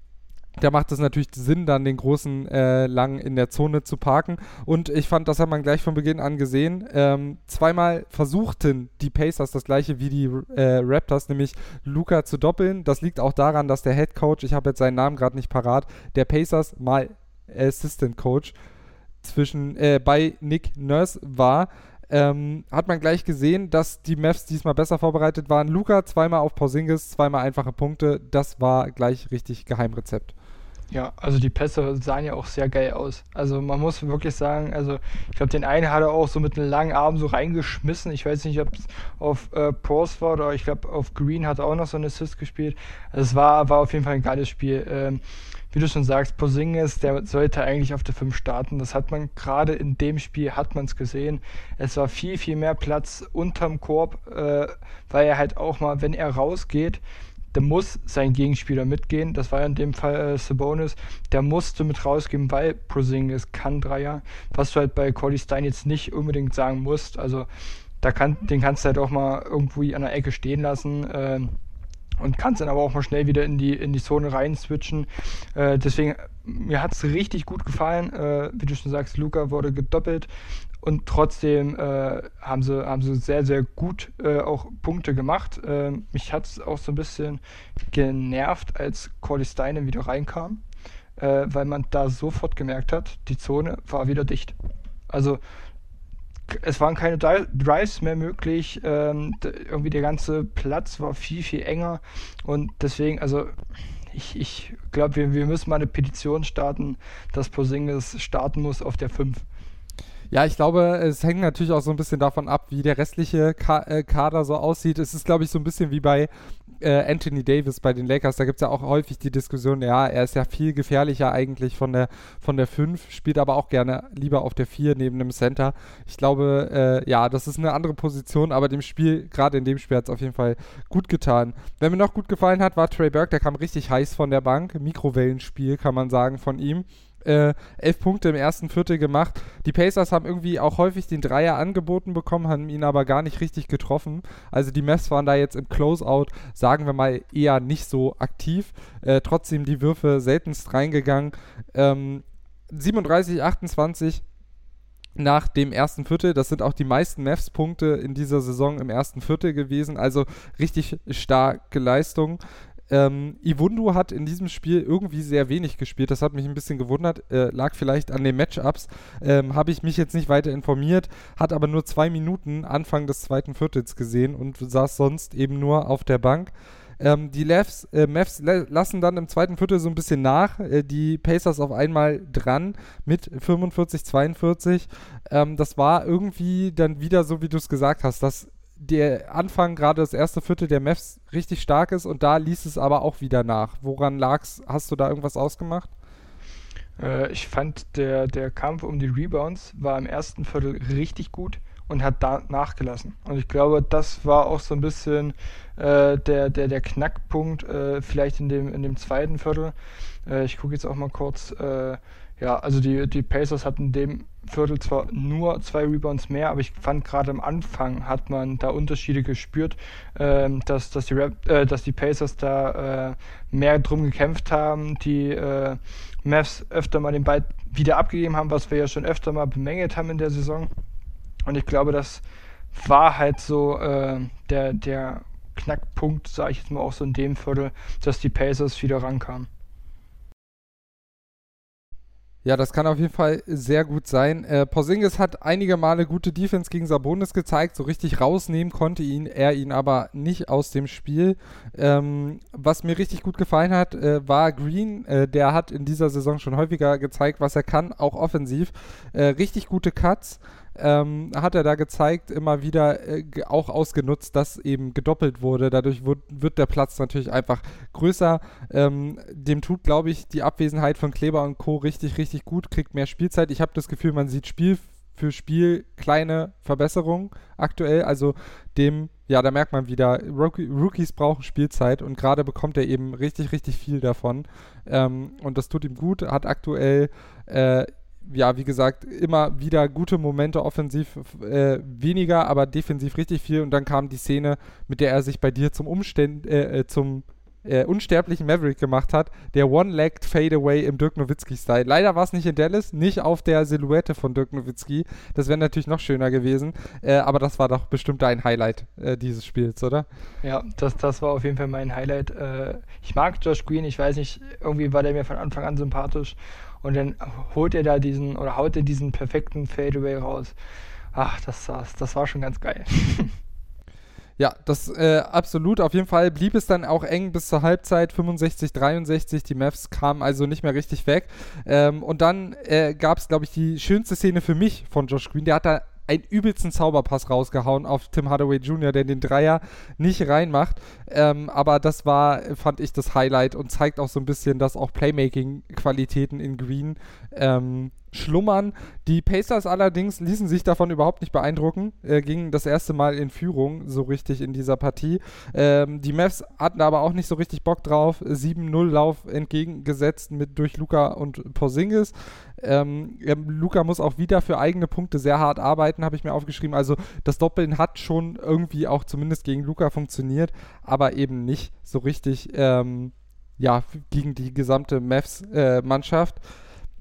da macht es natürlich Sinn, dann den großen äh, lang in der Zone zu parken. Und ich fand, das hat man gleich von Beginn an gesehen. Ähm, zweimal versuchten die Pacers das gleiche wie die äh, Raptors, nämlich Luka zu doppeln. Das liegt auch daran, dass der Head Coach, ich habe jetzt seinen Namen gerade nicht parat, der Pacers mal Assistant Coach zwischen äh, bei Nick Nurse war. Ähm, hat man gleich gesehen, dass die Mavs diesmal besser vorbereitet waren. Luka zweimal auf Porzingis, zweimal einfache Punkte. Das war gleich richtig Geheimrezept. Ja, also die Pässe sahen ja auch sehr geil aus. Also man muss wirklich sagen, also ich glaube, den einen hat er auch so mit einem langen Arm so reingeschmissen. Ich weiß nicht, ob es auf äh, Porce war oder ich glaube auf Green hat er auch noch so einen Assist gespielt. Also es war, war auf jeden Fall ein geiles Spiel. Ähm, wie du schon sagst, Porzingis, der sollte eigentlich auf der fünf starten. Das hat man gerade in dem Spiel, hat man es gesehen. Es war viel, viel mehr Platz unterm Korb, äh, weil er halt auch mal, wenn er rausgeht, der muss sein Gegenspieler mitgehen. Das war ja in dem Fall äh, Sabonis. Der musste mit rausgehen, weil Porzingis kann Dreier. Was du halt bei Cauley-Stein jetzt nicht unbedingt sagen musst. Also da kann, den kannst du halt auch mal irgendwie an der Ecke stehen lassen äh, und kannst dann aber auch mal schnell wieder in die, in die Zone rein switchen. Äh, deswegen, mir hat es richtig gut gefallen. Äh, wie du schon sagst, Luka wurde gedoppelt. Und trotzdem äh, haben sie haben sie sehr, sehr gut äh, auch Punkte gemacht. Äh, mich hat es auch so ein bisschen genervt, als Cauley-Stein wieder reinkam, äh, weil man da sofort gemerkt hat, die Zone war wieder dicht. Also es waren keine Drives mehr möglich, ähm, d- irgendwie der ganze Platz war viel, viel enger und deswegen, also ich, ich glaube, wir, wir müssen mal eine Petition starten, dass Porzingis starten muss auf der fünf. Ja, ich glaube, es hängt natürlich auch so ein bisschen davon ab, wie der restliche Ka- äh, Kader so aussieht. Es ist, glaube ich, so ein bisschen wie bei äh, Anthony Davis bei den Lakers. Da gibt es ja auch häufig die Diskussion, ja, er ist ja viel gefährlicher eigentlich von der von der fünf, spielt aber auch gerne lieber auf der vier neben dem Center. Ich glaube, äh, ja, das ist eine andere Position, aber dem Spiel, gerade in dem Spiel hat es auf jeden Fall gut getan. Wer mir noch gut gefallen hat, war Trey Burke, der kam richtig heiß von der Bank. Mikrowellenspiel, kann man sagen, von ihm. Äh, elf Punkte im ersten Viertel gemacht. Die Pacers haben irgendwie auch häufig den Dreier angeboten bekommen, haben ihn aber gar nicht richtig getroffen. Also die Mavs waren da jetzt im Closeout, sagen wir mal, eher nicht so aktiv. Äh, trotzdem die Würfe seltenst reingegangen. Ähm, siebenunddreißig achtundzwanzig nach dem ersten Viertel. Das sind auch die meisten Mavs-Punkte in dieser Saison im ersten Viertel gewesen. Also richtig starke Leistung. Ähm, Iwundu hat in diesem Spiel irgendwie sehr wenig gespielt. Das hat mich ein bisschen gewundert. Äh, lag vielleicht an den Matchups. Ähm, Habe ich mich jetzt nicht weiter informiert. Hat aber nur zwei Minuten Anfang des zweiten Viertels gesehen und saß sonst eben nur auf der Bank. Ähm, die Mavs, äh, Mavs la- lassen dann im zweiten Viertel so ein bisschen nach. Äh, die Pacers auf einmal dran mit fünfundvierzig zweiundvierzig. Ähm, das war irgendwie dann wieder so, wie du es gesagt hast, dass der Anfang, gerade das erste Viertel der Mavs richtig stark ist und da ließ es aber auch wieder nach. Woran lag's? Hast du da irgendwas ausgemacht? Äh, ich fand, der, der Kampf um die Rebounds war im ersten Viertel richtig gut und hat da nachgelassen. Und ich glaube, das war auch so ein bisschen äh, der, der, der Knackpunkt, äh, vielleicht in dem, in dem zweiten Viertel. Äh, ich gucke jetzt auch mal kurz. Äh, ja, also die, die Pacers hatten in dem Viertel zwar nur zwei Rebounds mehr, aber ich fand gerade am Anfang hat man da Unterschiede gespürt, ähm, dass, dass, die Rap, äh, dass die Pacers da äh, mehr drum gekämpft haben, die äh, Mavs öfter mal den Ball wieder abgegeben haben, was wir ja schon öfter mal bemängelt haben in der Saison. Und ich glaube, das war halt so äh, der, der Knackpunkt, sage ich jetzt mal auch so in dem Viertel, dass die Pacers wieder rankamen. Ja, das kann auf jeden Fall sehr gut sein. Äh, Porzingis hat einige Male gute Defense gegen Sabonis gezeigt. So richtig rausnehmen konnte ihn, er ihn aber nicht aus dem Spiel. Ähm, was mir richtig gut gefallen hat, äh, war Green. Äh, der hat in dieser Saison schon häufiger gezeigt, was er kann, auch offensiv. Äh, richtig gute Cuts. Ähm, hat er da gezeigt, immer wieder äh, g- auch ausgenutzt, dass eben gedoppelt wurde. Dadurch wird, wird der Platz natürlich einfach größer. Ähm, dem tut, glaube ich, die Abwesenheit von Kleber und Co. richtig, richtig gut, kriegt mehr Spielzeit. Ich habe das Gefühl, man sieht Spiel für Spiel kleine Verbesserungen aktuell. Also dem, ja, da merkt man wieder, Rookie, Rookies brauchen Spielzeit und gerade bekommt er eben richtig, richtig viel davon. Ähm, und das tut ihm gut, hat aktuell äh, ja, wie gesagt, immer wieder gute Momente, offensiv äh, weniger, aber defensiv richtig viel. Und dann kam die Szene, mit der er sich bei dir zum Umständ, äh, zum äh, unsterblichen Maverick gemacht hat, der One-Legged Fadeaway im Dirk Nowitzki-Style. Leider war es nicht in Dallas, nicht auf der Silhouette von Dirk Nowitzki. Das wäre natürlich noch schöner gewesen, äh, aber das war doch bestimmt ein Highlight äh, dieses Spiels, oder? Ja, das, das war auf jeden Fall mein Highlight. Äh, ich mag Josh Green, ich weiß nicht, irgendwie war der mir von Anfang an sympathisch und dann holt er da diesen, oder haut er diesen perfekten Fadeaway raus. Ach, das, das, das war schon ganz geil. Ja, das äh, absolut. Auf jeden Fall blieb es dann auch eng bis zur Halbzeit, fünfundsechzig dreiundsechzig. Die Mavs kamen also nicht mehr richtig weg. Ähm, und dann äh, gab es, glaube ich, die schönste Szene für mich von Josh Green. Der hat da einen übelsten Zauberpass rausgehauen auf Tim Hardaway Junior, der den Dreier nicht reinmacht. Ähm, aber das war, fand ich, das Highlight und zeigt auch so ein bisschen, dass auch Playmaking-Qualitäten in Green ähm, schlummern. Die Pacers allerdings ließen sich davon überhaupt nicht beeindrucken, äh, gingen das erste Mal in Führung so richtig in dieser Partie. Ähm, die Mavs hatten aber auch nicht so richtig Bock drauf. sieben null Lauf entgegengesetzt mit durch Luka und Porzingis. Ähm, Luka muss auch wieder für eigene Punkte sehr hart arbeiten, habe ich mir aufgeschrieben. Also das Doppeln hat schon irgendwie auch zumindest gegen Luka funktioniert, aber eben nicht so richtig ähm, ja, gegen die gesamte Mavs-Mannschaft. Äh,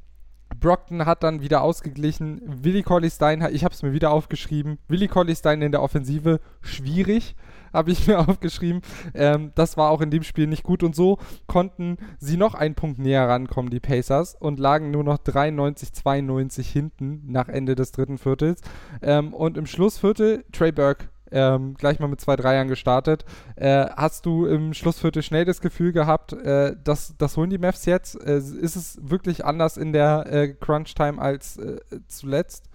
Brockton hat dann wieder ausgeglichen. Willie Cauley-Stein, ich habe es mir wieder aufgeschrieben. Willie Cauley-Stein in der Offensive, schwierig, habe ich mir aufgeschrieben. Ähm, das war auch in dem Spiel nicht gut und so konnten sie noch einen Punkt näher rankommen, die Pacers, und lagen nur noch dreiundneunzig zweiundneunzig hinten nach Ende des dritten Viertels. Ähm, und im Schlussviertel Trey Burke Ähm, gleich mal mit zwei Dreiern gestartet. Äh, hast du im Schlussviertel schnell das Gefühl gehabt, äh, dass das holen die Mavs jetzt? Äh, ist es wirklich anders in der äh, Crunch-Time als äh, zuletzt?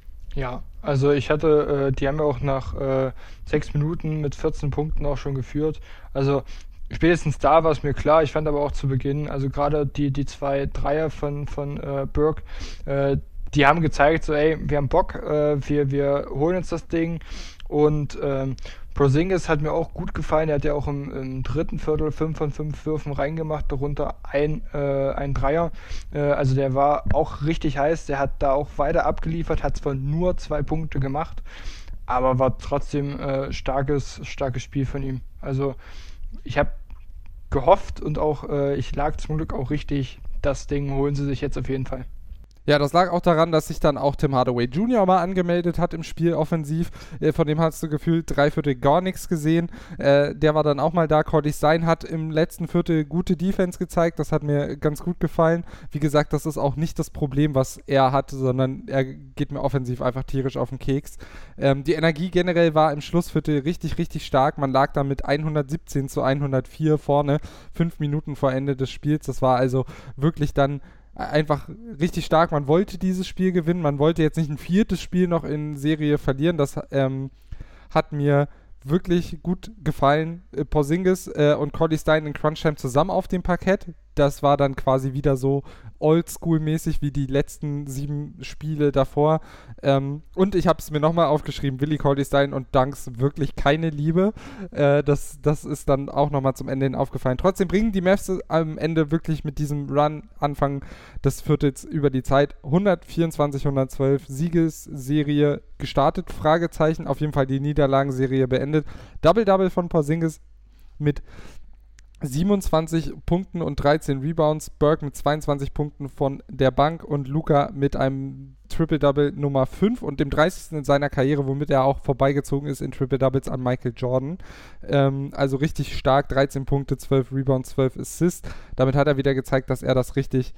Ja, also ich hatte, äh, die haben ja auch nach äh, sechs Minuten mit vierzehn Punkten auch schon geführt. Also spätestens da war es mir klar. Ich fand aber auch zu Beginn, also gerade die, die zwei Dreier von, von äh, Burke, äh, die haben gezeigt, so ey, wir haben Bock, äh, wir, wir holen uns das Ding. Und ähm, Porzingis hat mir auch gut gefallen. Er hat ja auch im, im dritten Viertel fünf von fünf Würfen reingemacht, darunter ein, äh, ein Dreier. Äh, also der war auch richtig heiß. Der hat da auch weiter abgeliefert, hat zwar nur zwei Punkte gemacht, aber war trotzdem äh, starkes, starkes Spiel von ihm. Also ich habe gehofft und auch äh, ich lag zum Glück auch richtig. Das Ding holen sie sich jetzt auf jeden Fall. Ja, das lag auch daran, dass sich dann auch Tim Hardaway Junior mal angemeldet hat im Spiel offensiv. Äh, von dem hast du gefühlt drei Viertel gar nichts gesehen. Äh, der war dann auch mal da. Cauley-Stein hat im letzten Viertel gute Defense gezeigt. Das hat mir ganz gut gefallen. Wie gesagt, das ist auch nicht das Problem, was er hat, sondern er geht mir offensiv einfach tierisch auf den Keks. Ähm, die Energie generell war im Schlussviertel richtig, richtig stark. Man lag da mit hundertsiebzehn zu hundertvier vorne, fünf Minuten vor Ende des Spiels. Das war also wirklich dann einfach richtig stark. Man wollte dieses Spiel gewinnen. Man wollte jetzt nicht ein viertes Spiel noch in Serie verlieren. Das ähm, hat mir wirklich gut gefallen. Äh, Porzingis äh, und Cauley-Stein in Crunch-Time zusammen auf dem Parkett. Das war dann quasi wieder so Oldschool-mäßig wie die letzten sieben Spiele davor. Ähm, und ich habe es mir nochmal aufgeschrieben, Willie Cauley-Stein und Dunks wirklich keine Liebe. Äh, das, das ist dann auch nochmal zum Ende hin aufgefallen. Trotzdem bringen die Mavs am Ende wirklich mit diesem Run Anfang des Viertels über die Zeit hundertvierundzwanzig hundertzwölf Siegesserie gestartet, Fragezeichen, auf jeden Fall die Niederlagenserie beendet. Double-Double von Porzingis mit siebenundzwanzig Punkten und dreizehn Rebounds, Burke mit zweiundzwanzig Punkten von der Bank und Luka mit einem Triple-Double Nummer fünf und dem dreißigsten in seiner Karriere, womit er auch vorbeigezogen ist in Triple-Doubles an Michael Jordan. Ähm, also richtig stark, dreizehn Punkte, zwölf Rebounds, zwölf Assists. Damit hat er wieder gezeigt, dass er das richtig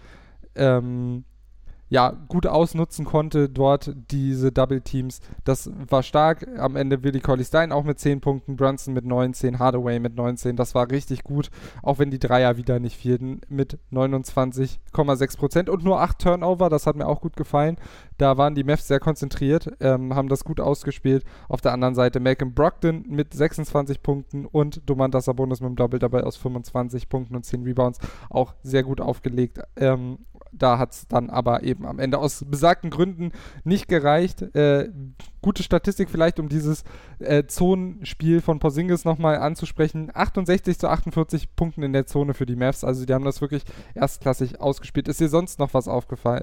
ähm, ja, gut ausnutzen konnte, dort diese Double Teams. Das war stark. Am Ende Willie Cauley-Stein auch mit zehn Punkten, Brunson mit neunzehn, Hardaway mit neunzehn. Das war richtig gut, auch wenn die Dreier wieder nicht fielen, mit neunundzwanzig Komma sechs Prozent und nur acht Turnover. Das hat mir auch gut gefallen. Da waren die Mavs sehr konzentriert, ähm, haben das gut ausgespielt. Auf der anderen Seite Malcolm Brogdon mit sechsundzwanzig Punkten und Domantas Sabonis mit einem Double-Double aus fünfundzwanzig Punkten und zehn Rebounds. Auch sehr gut aufgelegt. Ähm, Da hat es dann aber eben am Ende aus besagten Gründen nicht gereicht. Äh, gute Statistik vielleicht, um dieses äh, Zonenspiel von Porzingis nochmal anzusprechen. achtundsechzig zu achtundvierzig Punkten in der Zone für die Mavs. Also die haben das wirklich erstklassig ausgespielt. Ist dir sonst noch was aufgefallen?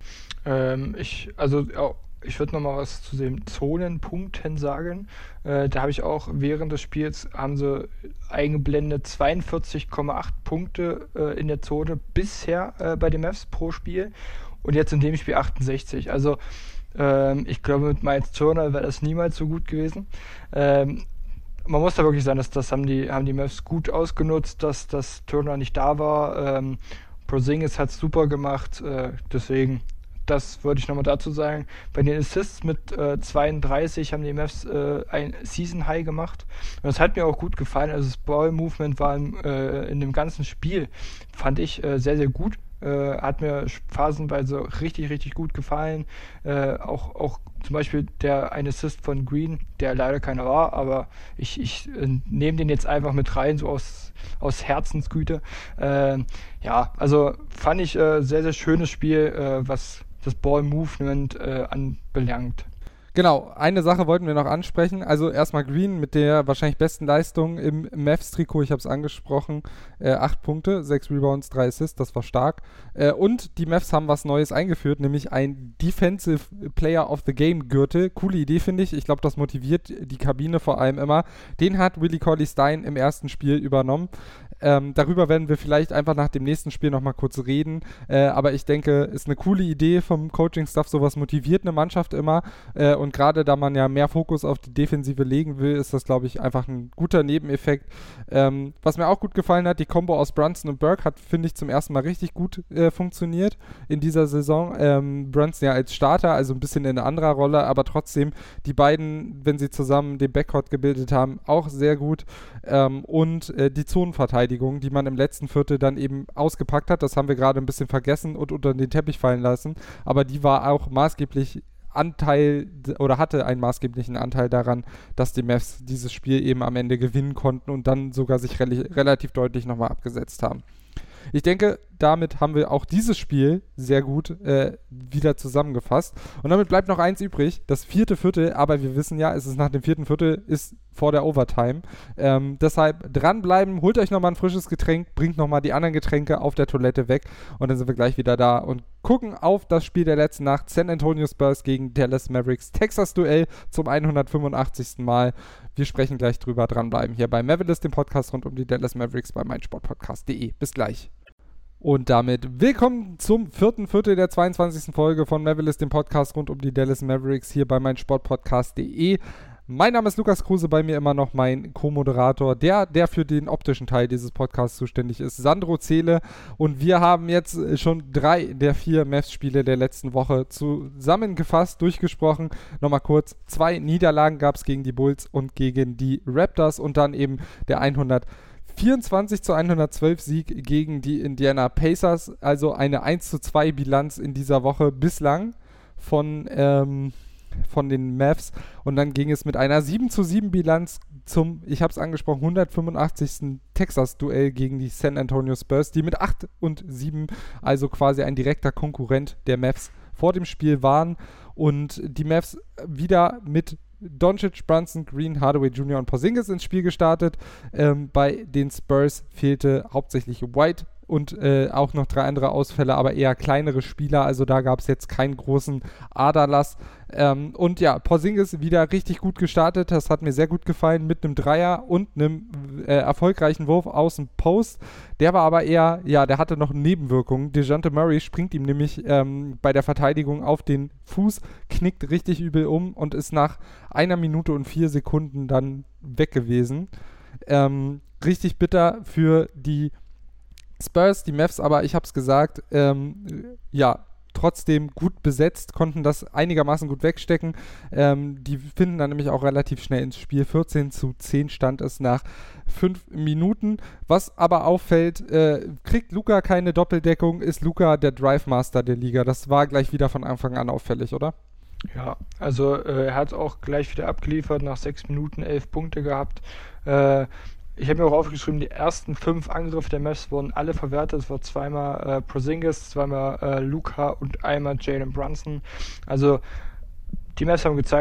Ähm, ich, also oh, ich würde noch mal was zu den Zonenpunkten sagen. Äh, da habe ich auch während des Spiels haben sie eingeblendet zweiundvierzig Komma acht Punkte äh, in der Zone bisher äh, bei den Mavs pro Spiel und jetzt in dem Spiel achtundsechzig. Also ähm, ich glaube, mit Miles Turner wäre das niemals so gut gewesen. Ähm, man muss da wirklich sagen, dass das haben die haben die Mavs gut ausgenutzt, dass das Turner nicht da war. Ähm, Porzingis hat es super gemacht, äh, deswegen das würde ich nochmal dazu sagen. Bei den Assists mit äh, zweiunddreißig haben die Mavs äh, ein Season High gemacht. Und das hat mir auch gut gefallen. Also das Ball-Movement war im, äh, in dem ganzen Spiel, fand ich äh, sehr, sehr gut. Äh, hat mir phasenweise richtig, richtig gut gefallen. Äh, auch, auch zum Beispiel der ein Assist von Green, der leider keiner war, aber ich, ich äh, nehme den jetzt einfach mit rein, so aus, aus Herzensgüte. Äh, ja, also fand ich äh, sehr, sehr schönes Spiel, äh, was das Ball-Movement äh, anbelangt. Genau, eine Sache wollten wir noch ansprechen. Also erstmal Green mit der wahrscheinlich besten Leistung im Mavs-Trikot, ich habe es angesprochen, äh, acht Punkte, sechs Rebounds, drei Assists, das war stark. Äh, und die Mavs haben was Neues eingeführt, nämlich ein Defensive Player of the Game Gürtel. Coole Idee, finde ich. Ich glaube, das motiviert die Kabine vor allem immer. Den hat Willie Cauley-Stein im ersten Spiel übernommen. Ähm, darüber werden wir vielleicht einfach nach dem nächsten Spiel nochmal kurz reden. Äh, aber ich denke, ist eine coole Idee vom Coaching-Staff. Sowas motiviert eine Mannschaft immer. Äh, und gerade da man ja mehr Fokus auf die Defensive legen will, ist das, glaube ich, einfach ein guter Nebeneffekt. Ähm, was mir auch gut gefallen hat, die Kombo aus Brunson und Burke hat, finde ich, zum ersten Mal richtig gut äh, funktioniert in dieser Saison. Ähm, Brunson ja als Starter, also ein bisschen in einer anderen Rolle, aber trotzdem die beiden, wenn sie zusammen den Backcourt gebildet haben, auch sehr gut. Ähm, und äh, die Zonenverteidigung, die man im letzten Viertel dann eben ausgepackt hat, das haben wir gerade ein bisschen vergessen und unter den Teppich fallen lassen, aber die war auch maßgeblich Anteil oder hatte einen maßgeblichen Anteil daran, dass die Mavs dieses Spiel eben am Ende gewinnen konnten und dann sogar sich re- relativ deutlich nochmal abgesetzt haben. Ich denke, damit haben wir auch dieses Spiel sehr gut äh, wieder zusammengefasst. Und damit bleibt noch eins übrig, das vierte Viertel, aber wir wissen ja, es ist nach dem vierten Viertel, ist vor der Overtime. Ähm, deshalb dranbleiben, holt euch nochmal ein frisches Getränk, bringt nochmal die anderen Getränke auf der Toilette weg und dann sind wir gleich wieder da und gucken auf das Spiel der letzten Nacht, San Antonio Spurs gegen Dallas Mavericks, Texas-Duell zum hundertfünfundachtzigsten Mal. Wir sprechen gleich drüber, dranbleiben hier bei Mavericks, dem Podcast rund um die Dallas Mavericks bei meinsportpodcast punkt de. Bis gleich. Und damit willkommen zum vierten Viertel der zweiundzwanzigsten Folge von Mavericks, dem Podcast rund um die Dallas Mavericks hier bei meinsportpodcast punkt de. Mein Name ist Lukas Kruse, bei mir immer noch mein Co-Moderator, der, der für den optischen Teil dieses Podcasts zuständig ist, Sandro Zehle. Und wir haben jetzt schon drei der vier Mavs-Spiele der letzten Woche zusammengefasst, durchgesprochen. Nochmal kurz, zwei Niederlagen gab es gegen die Bulls und gegen die Raptors und dann eben der hundertvierundzwanzig zu hundertzwölf Sieg gegen die Indiana Pacers. Also eine eins zu zwei Bilanz in dieser Woche bislang von ähm, von den Mavs und dann ging es mit einer sieben zu sieben Bilanz zum, ich habe es angesprochen, hundertfünfundachtzigsten Texas-Duell gegen die San Antonio Spurs, die mit acht und sieben, also quasi ein direkter Konkurrent der Mavs vor dem Spiel waren und die Mavs wieder mit Doncic, Brunson, Green, Hardaway Junior und Porzingis ins Spiel gestartet. Ähm, bei den Spurs fehlte hauptsächlich White und äh, auch noch drei andere Ausfälle, aber eher kleinere Spieler, also da gab es jetzt keinen großen Aderlass. Ähm, und ja, Porzingis wieder richtig gut gestartet, das hat mir sehr gut gefallen, mit einem Dreier und einem äh, erfolgreichen Wurf aus dem Post. Der war aber eher, ja, der hatte noch Nebenwirkungen. DeJounte Murray springt ihm nämlich ähm, bei der Verteidigung auf den Fuß, knickt richtig übel um und ist nach einer Minute und vier Sekunden dann weg gewesen. Ähm, richtig bitter für die Spurs, die Mavs, aber ich habe es gesagt, ähm, ja, trotzdem gut besetzt, konnten das einigermaßen gut wegstecken. Ähm, die finden dann nämlich auch relativ schnell ins Spiel. vierzehn zu zehn stand es nach fünf Minuten. Was aber auffällt, äh, kriegt Luka keine Doppeldeckung, ist Luka der Drive Master der Liga. Das war gleich wieder von Anfang an auffällig, oder? Ja, also äh, er hat auch gleich wieder abgeliefert, nach sechs Minuten elf Punkte gehabt. Äh, Ich habe mir auch aufgeschrieben, die ersten fünf Angriffe der Mavs wurden alle verwertet. Es war zweimal äh, Porzingis, zweimal äh, Luka und einmal Jalen Brunson. Also die Mavs haben gezeigt,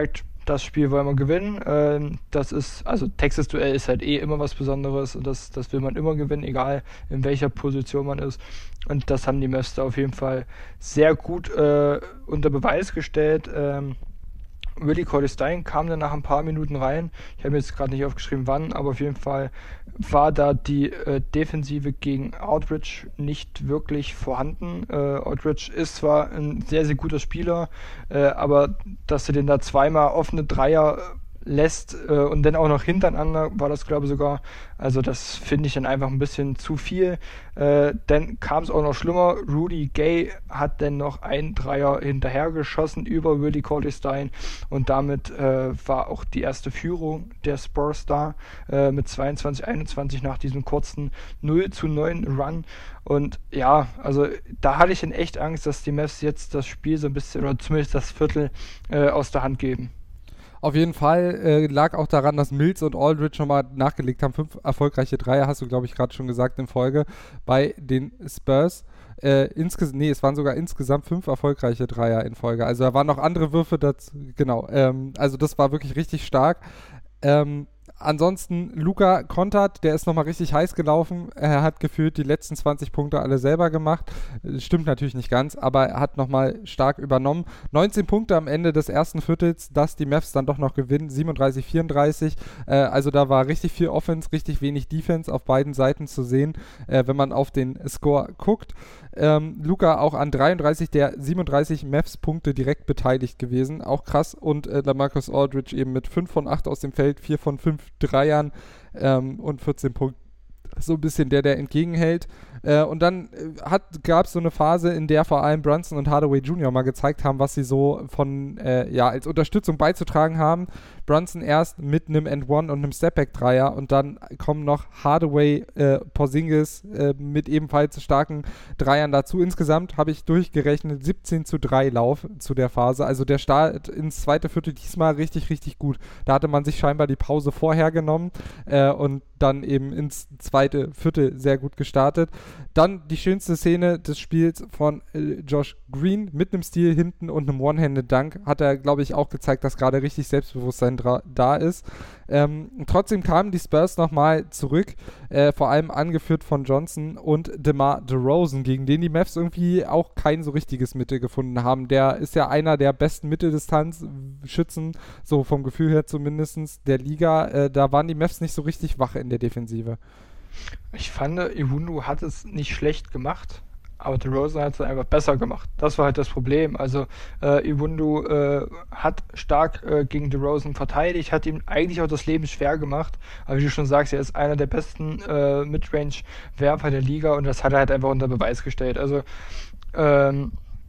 das Spiel wollen wir gewinnen. Ähm, das ist, also Texas-Duell ist halt eh immer was Besonderes und das, das will man immer gewinnen, egal in welcher Position man ist. Und das haben die Mavs da auf jeden Fall sehr gut äh, unter Beweis gestellt. Ähm, Willie Cauley-Stein kam dann nach ein paar Minuten rein. Ich habe mir jetzt gerade nicht aufgeschrieben, wann, aber auf jeden Fall war da die äh, Defensive gegen Aldridge nicht wirklich vorhanden. Äh, Aldridge ist zwar ein sehr, sehr guter Spieler, äh, aber dass er den da zweimal offene Dreier lässt äh, und dann auch noch hintereinander war das, glaube ich, sogar. Also das finde ich dann einfach ein bisschen zu viel. Äh, dann kam es auch noch schlimmer. Rudy Gay hat dann noch einen Dreier hinterher geschossen über Willie Cauley-Stein und damit äh, war auch die erste Führung der Spurs da äh, mit zweiundzwanzig einundzwanzig nach diesem kurzen null zu neun Run. Und ja, also da hatte ich dann echt Angst, dass die Mavs jetzt das Spiel so ein bisschen, oder zumindest das Viertel äh, aus der Hand geben. Auf jeden Fall äh, lag auch daran, dass Mills und Aldridge schon mal nachgelegt haben. Fünf erfolgreiche Dreier, hast du, glaube ich, gerade schon gesagt in Folge, bei den Spurs. Äh, insges- nee, es waren sogar insgesamt fünf erfolgreiche Dreier in Folge. Also da waren noch andere Würfe dazu. Genau, ähm, also das war wirklich richtig stark. Ähm, Ansonsten Luka kontert, der ist nochmal richtig heiß gelaufen. Er hat gefühlt die letzten zwanzig Punkte alle selber gemacht. Stimmt natürlich nicht ganz, aber er hat nochmal stark übernommen. neunzehn Punkte am Ende des ersten Viertels, dass die Mavs dann doch noch gewinnen. siebenunddreißig vierunddreißig. Äh, also da war richtig viel Offense, richtig wenig Defense auf beiden Seiten zu sehen, äh, wenn man auf den Score guckt. Ähm, Luka auch an dreiunddreißig der siebenunddreißig Mavs-Punkte direkt beteiligt gewesen. Auch krass. Und äh, LaMarcus Aldridge eben mit fünf von acht aus dem Feld, vier von fünf Dreiern ähm, und vierzehn Punkten. So ein bisschen der, der entgegenhält. Äh, und dann äh, gab es so eine Phase, in der vor allem Brunson und Hardaway Junior mal gezeigt haben, was sie so von, äh, ja, als Unterstützung beizutragen haben. Brunson erst mit einem And-One und einem Stepback-Dreier und dann kommen noch Hardaway, äh, Porzingis äh, mit ebenfalls starken Dreiern dazu. Insgesamt habe ich durchgerechnet siebzehn zu drei Lauf zu der Phase. Also der Start ins zweite Viertel diesmal richtig, richtig gut. Da hatte man sich scheinbar die Pause vorher genommen äh, und dann eben ins zweite Viertel sehr gut gestartet. Dann die schönste Szene des Spiels von äh, Josh Green mit einem Steal hinten und einem One-Handed-Dunk. Hat er, glaube ich, auch gezeigt, dass gerade richtig Selbstbewusstsein dra- da ist. Ähm, trotzdem kamen die Spurs nochmal zurück, äh, vor allem angeführt von Johnson und DeMar DeRozan, gegen den die Mavs irgendwie auch kein so richtiges Mittel gefunden haben. Der ist ja einer der besten Mitteldistanz-Schützen, so vom Gefühl her zumindest, der Liga. Äh, da waren die Mavs nicht so richtig wach in der Defensive. Ich fand, Iwundu hat es nicht schlecht gemacht, aber DeRozan hat es einfach besser gemacht. Das war halt das Problem. Also äh, Iwundu äh, hat stark äh, gegen DeRozan verteidigt, hat ihm eigentlich auch das Leben schwer gemacht. Aber wie du schon sagst, er ist einer der besten äh, Midrange-Werfer der Liga und das hat er halt einfach unter Beweis gestellt. Also ähm,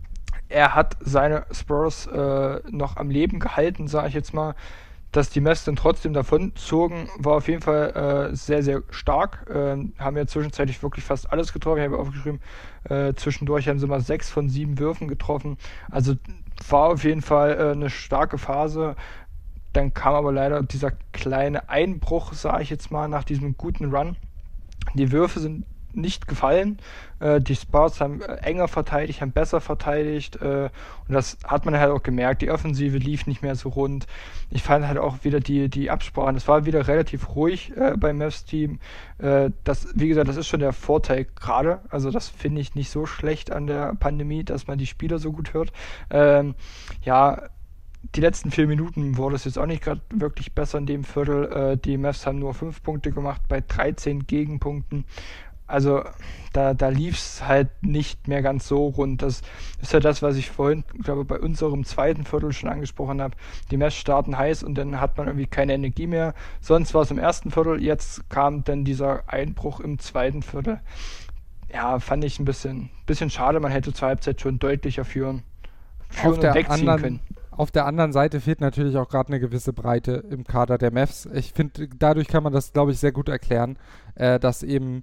er hat seine Spurs äh, noch am Leben gehalten, sage ich jetzt mal. Dass die Mavs dann trotzdem davon zogen, war auf jeden Fall äh, sehr, sehr stark. Äh, haben ja zwischenzeitlich wirklich fast alles getroffen. Ich habe aufgeschrieben, äh, zwischendurch haben sie mal sechs von sieben Würfen getroffen. Also war auf jeden Fall äh, eine starke Phase. Dann kam aber leider dieser kleine Einbruch, sage ich jetzt mal, nach diesem guten Run. Die Würfe sind nicht gefallen. Äh, die Spurs haben äh, enger verteidigt, haben besser verteidigt äh, und das hat man halt auch gemerkt. Die Offensive lief nicht mehr so rund. Ich fand halt auch wieder die, die Absprachen, es war wieder relativ ruhig äh, beim Mavs-Team. Äh, das, wie gesagt, das ist schon der Vorteil gerade. Also das finde ich nicht so schlecht an der Pandemie, dass man die Spieler so gut hört. Ähm, ja, die letzten vier Minuten wurde es jetzt auch nicht gerade wirklich besser in dem Viertel. Äh, die Mavs haben nur fünf Punkte gemacht bei dreizehn Gegenpunkten. Also da, da lief es halt nicht mehr ganz so rund. Das ist ja das, was ich vorhin, glaube bei unserem zweiten Viertel schon angesprochen habe. Die Mavs starten heiß und dann hat man irgendwie keine Energie mehr. Sonst war es im ersten Viertel, jetzt kam dann dieser Einbruch im zweiten Viertel. Ja, fand ich ein bisschen, bisschen schade. Man hätte zur Halbzeit schon deutlicher führen, führen Auf der und wegziehen anderen können. Auf der anderen Seite fehlt natürlich auch gerade eine gewisse Breite im Kader der Mavs. Ich finde, dadurch kann man das, glaube ich, sehr gut erklären, äh, dass eben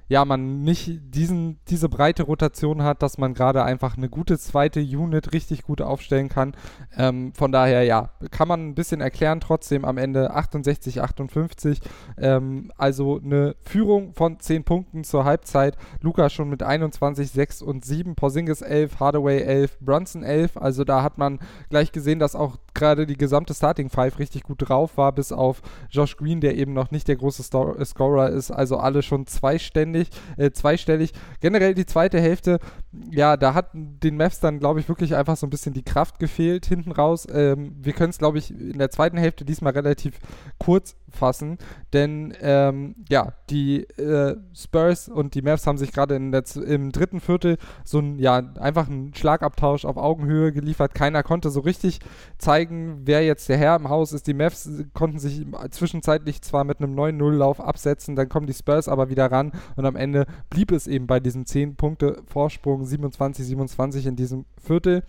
ja, man nicht diesen, diese breite Rotation hat, dass man gerade einfach eine gute zweite Unit richtig gut aufstellen kann. Ähm, von daher, ja, kann man ein bisschen erklären, trotzdem am Ende achtundsechzig achtundfünfzig, ähm, also eine Führung von zehn Punkten zur Halbzeit. Luka schon mit einundzwanzig, sechs und sieben, Porzingis elf, Hardaway elf, Brunson elf, also da hat man gleich gesehen, dass auch gerade die gesamte Starting Five richtig gut drauf war, bis auf Josh Green, der eben noch nicht der große Sto- äh, Scorer ist, also alle schon zweiständig, äh, zweistellig. Generell die zweite Hälfte, ja, da hat den Mavs dann, glaube ich, wirklich einfach so ein bisschen die Kraft gefehlt hinten raus. Ähm, wir können es, glaube ich, in der zweiten Hälfte diesmal relativ kurz fassen, denn ähm, ja, die äh, Spurs und die Mavs haben sich gerade in der, im dritten Viertel so ein, ja, einfach einen Schlagabtausch auf Augenhöhe geliefert. Keiner konnte so richtig zeigen, wer jetzt der Herr im Haus ist. Die Mavs konnten sich zwischenzeitlich zwar mit einem neun null Lauf absetzen, dann kommen die Spurs aber wieder ran und am Ende blieb es eben bei diesem zehn Punkte Vorsprung, siebenundzwanzig siebenundzwanzig in diesem Viertel.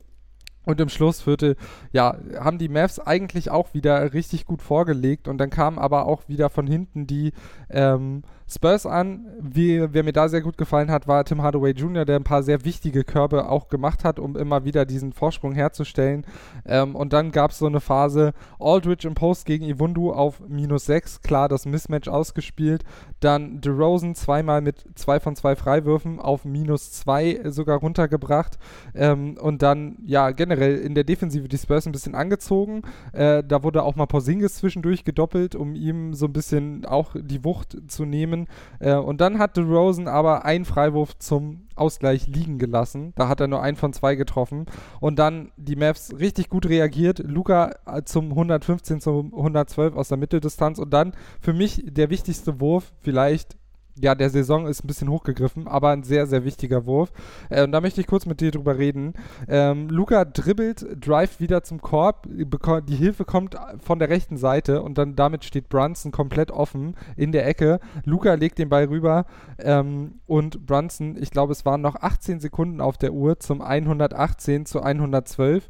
Und im Schlussviertel, ja, haben die Mavs eigentlich auch wieder richtig gut vorgelegt und dann kamen aber auch wieder von hinten die ähm, Spurs an. Wie, wer mir da sehr gut gefallen hat, war Tim Hardaway Junior, der ein paar sehr wichtige Körbe auch gemacht hat, um immer wieder diesen Vorsprung herzustellen. Ähm, und dann gab es so eine Phase, Aldridge im Post gegen Iwundu auf minus sechs, klar, das Mismatch ausgespielt. Dann DeRozan zweimal mit zwei von zwei Freiwürfen auf minus zwei sogar runtergebracht. Ähm, und dann, ja, generell in der Defensive die Spurs ein bisschen angezogen. Äh, da wurde auch mal Porzingis zwischendurch gedoppelt, um ihm so ein bisschen auch die Wucht zu nehmen. Äh, und dann hat DeRozan aber einen Freiwurf zum Ausgleich liegen gelassen. Da hat er nur einen von zwei getroffen. Und dann die Mavs richtig gut reagiert. Luka zum hundertfünfzehn, zum hundertzwölf aus der Mitteldistanz. Und dann für mich der wichtigste Wurf vielleicht, ja, der Saison ist ein bisschen hochgegriffen, aber ein sehr, sehr wichtiger Wurf. Äh, und da möchte ich kurz mit dir drüber reden. Ähm, Luka dribbelt, drive wieder zum Korb, beko- die Hilfe kommt von der rechten Seite und dann damit steht Brunson komplett offen in der Ecke. Luka legt den Ball rüber ähm, und Brunson, ich glaube, es waren noch achtzehn Sekunden auf der Uhr zum hundertachtzehn zu hundertzwölf.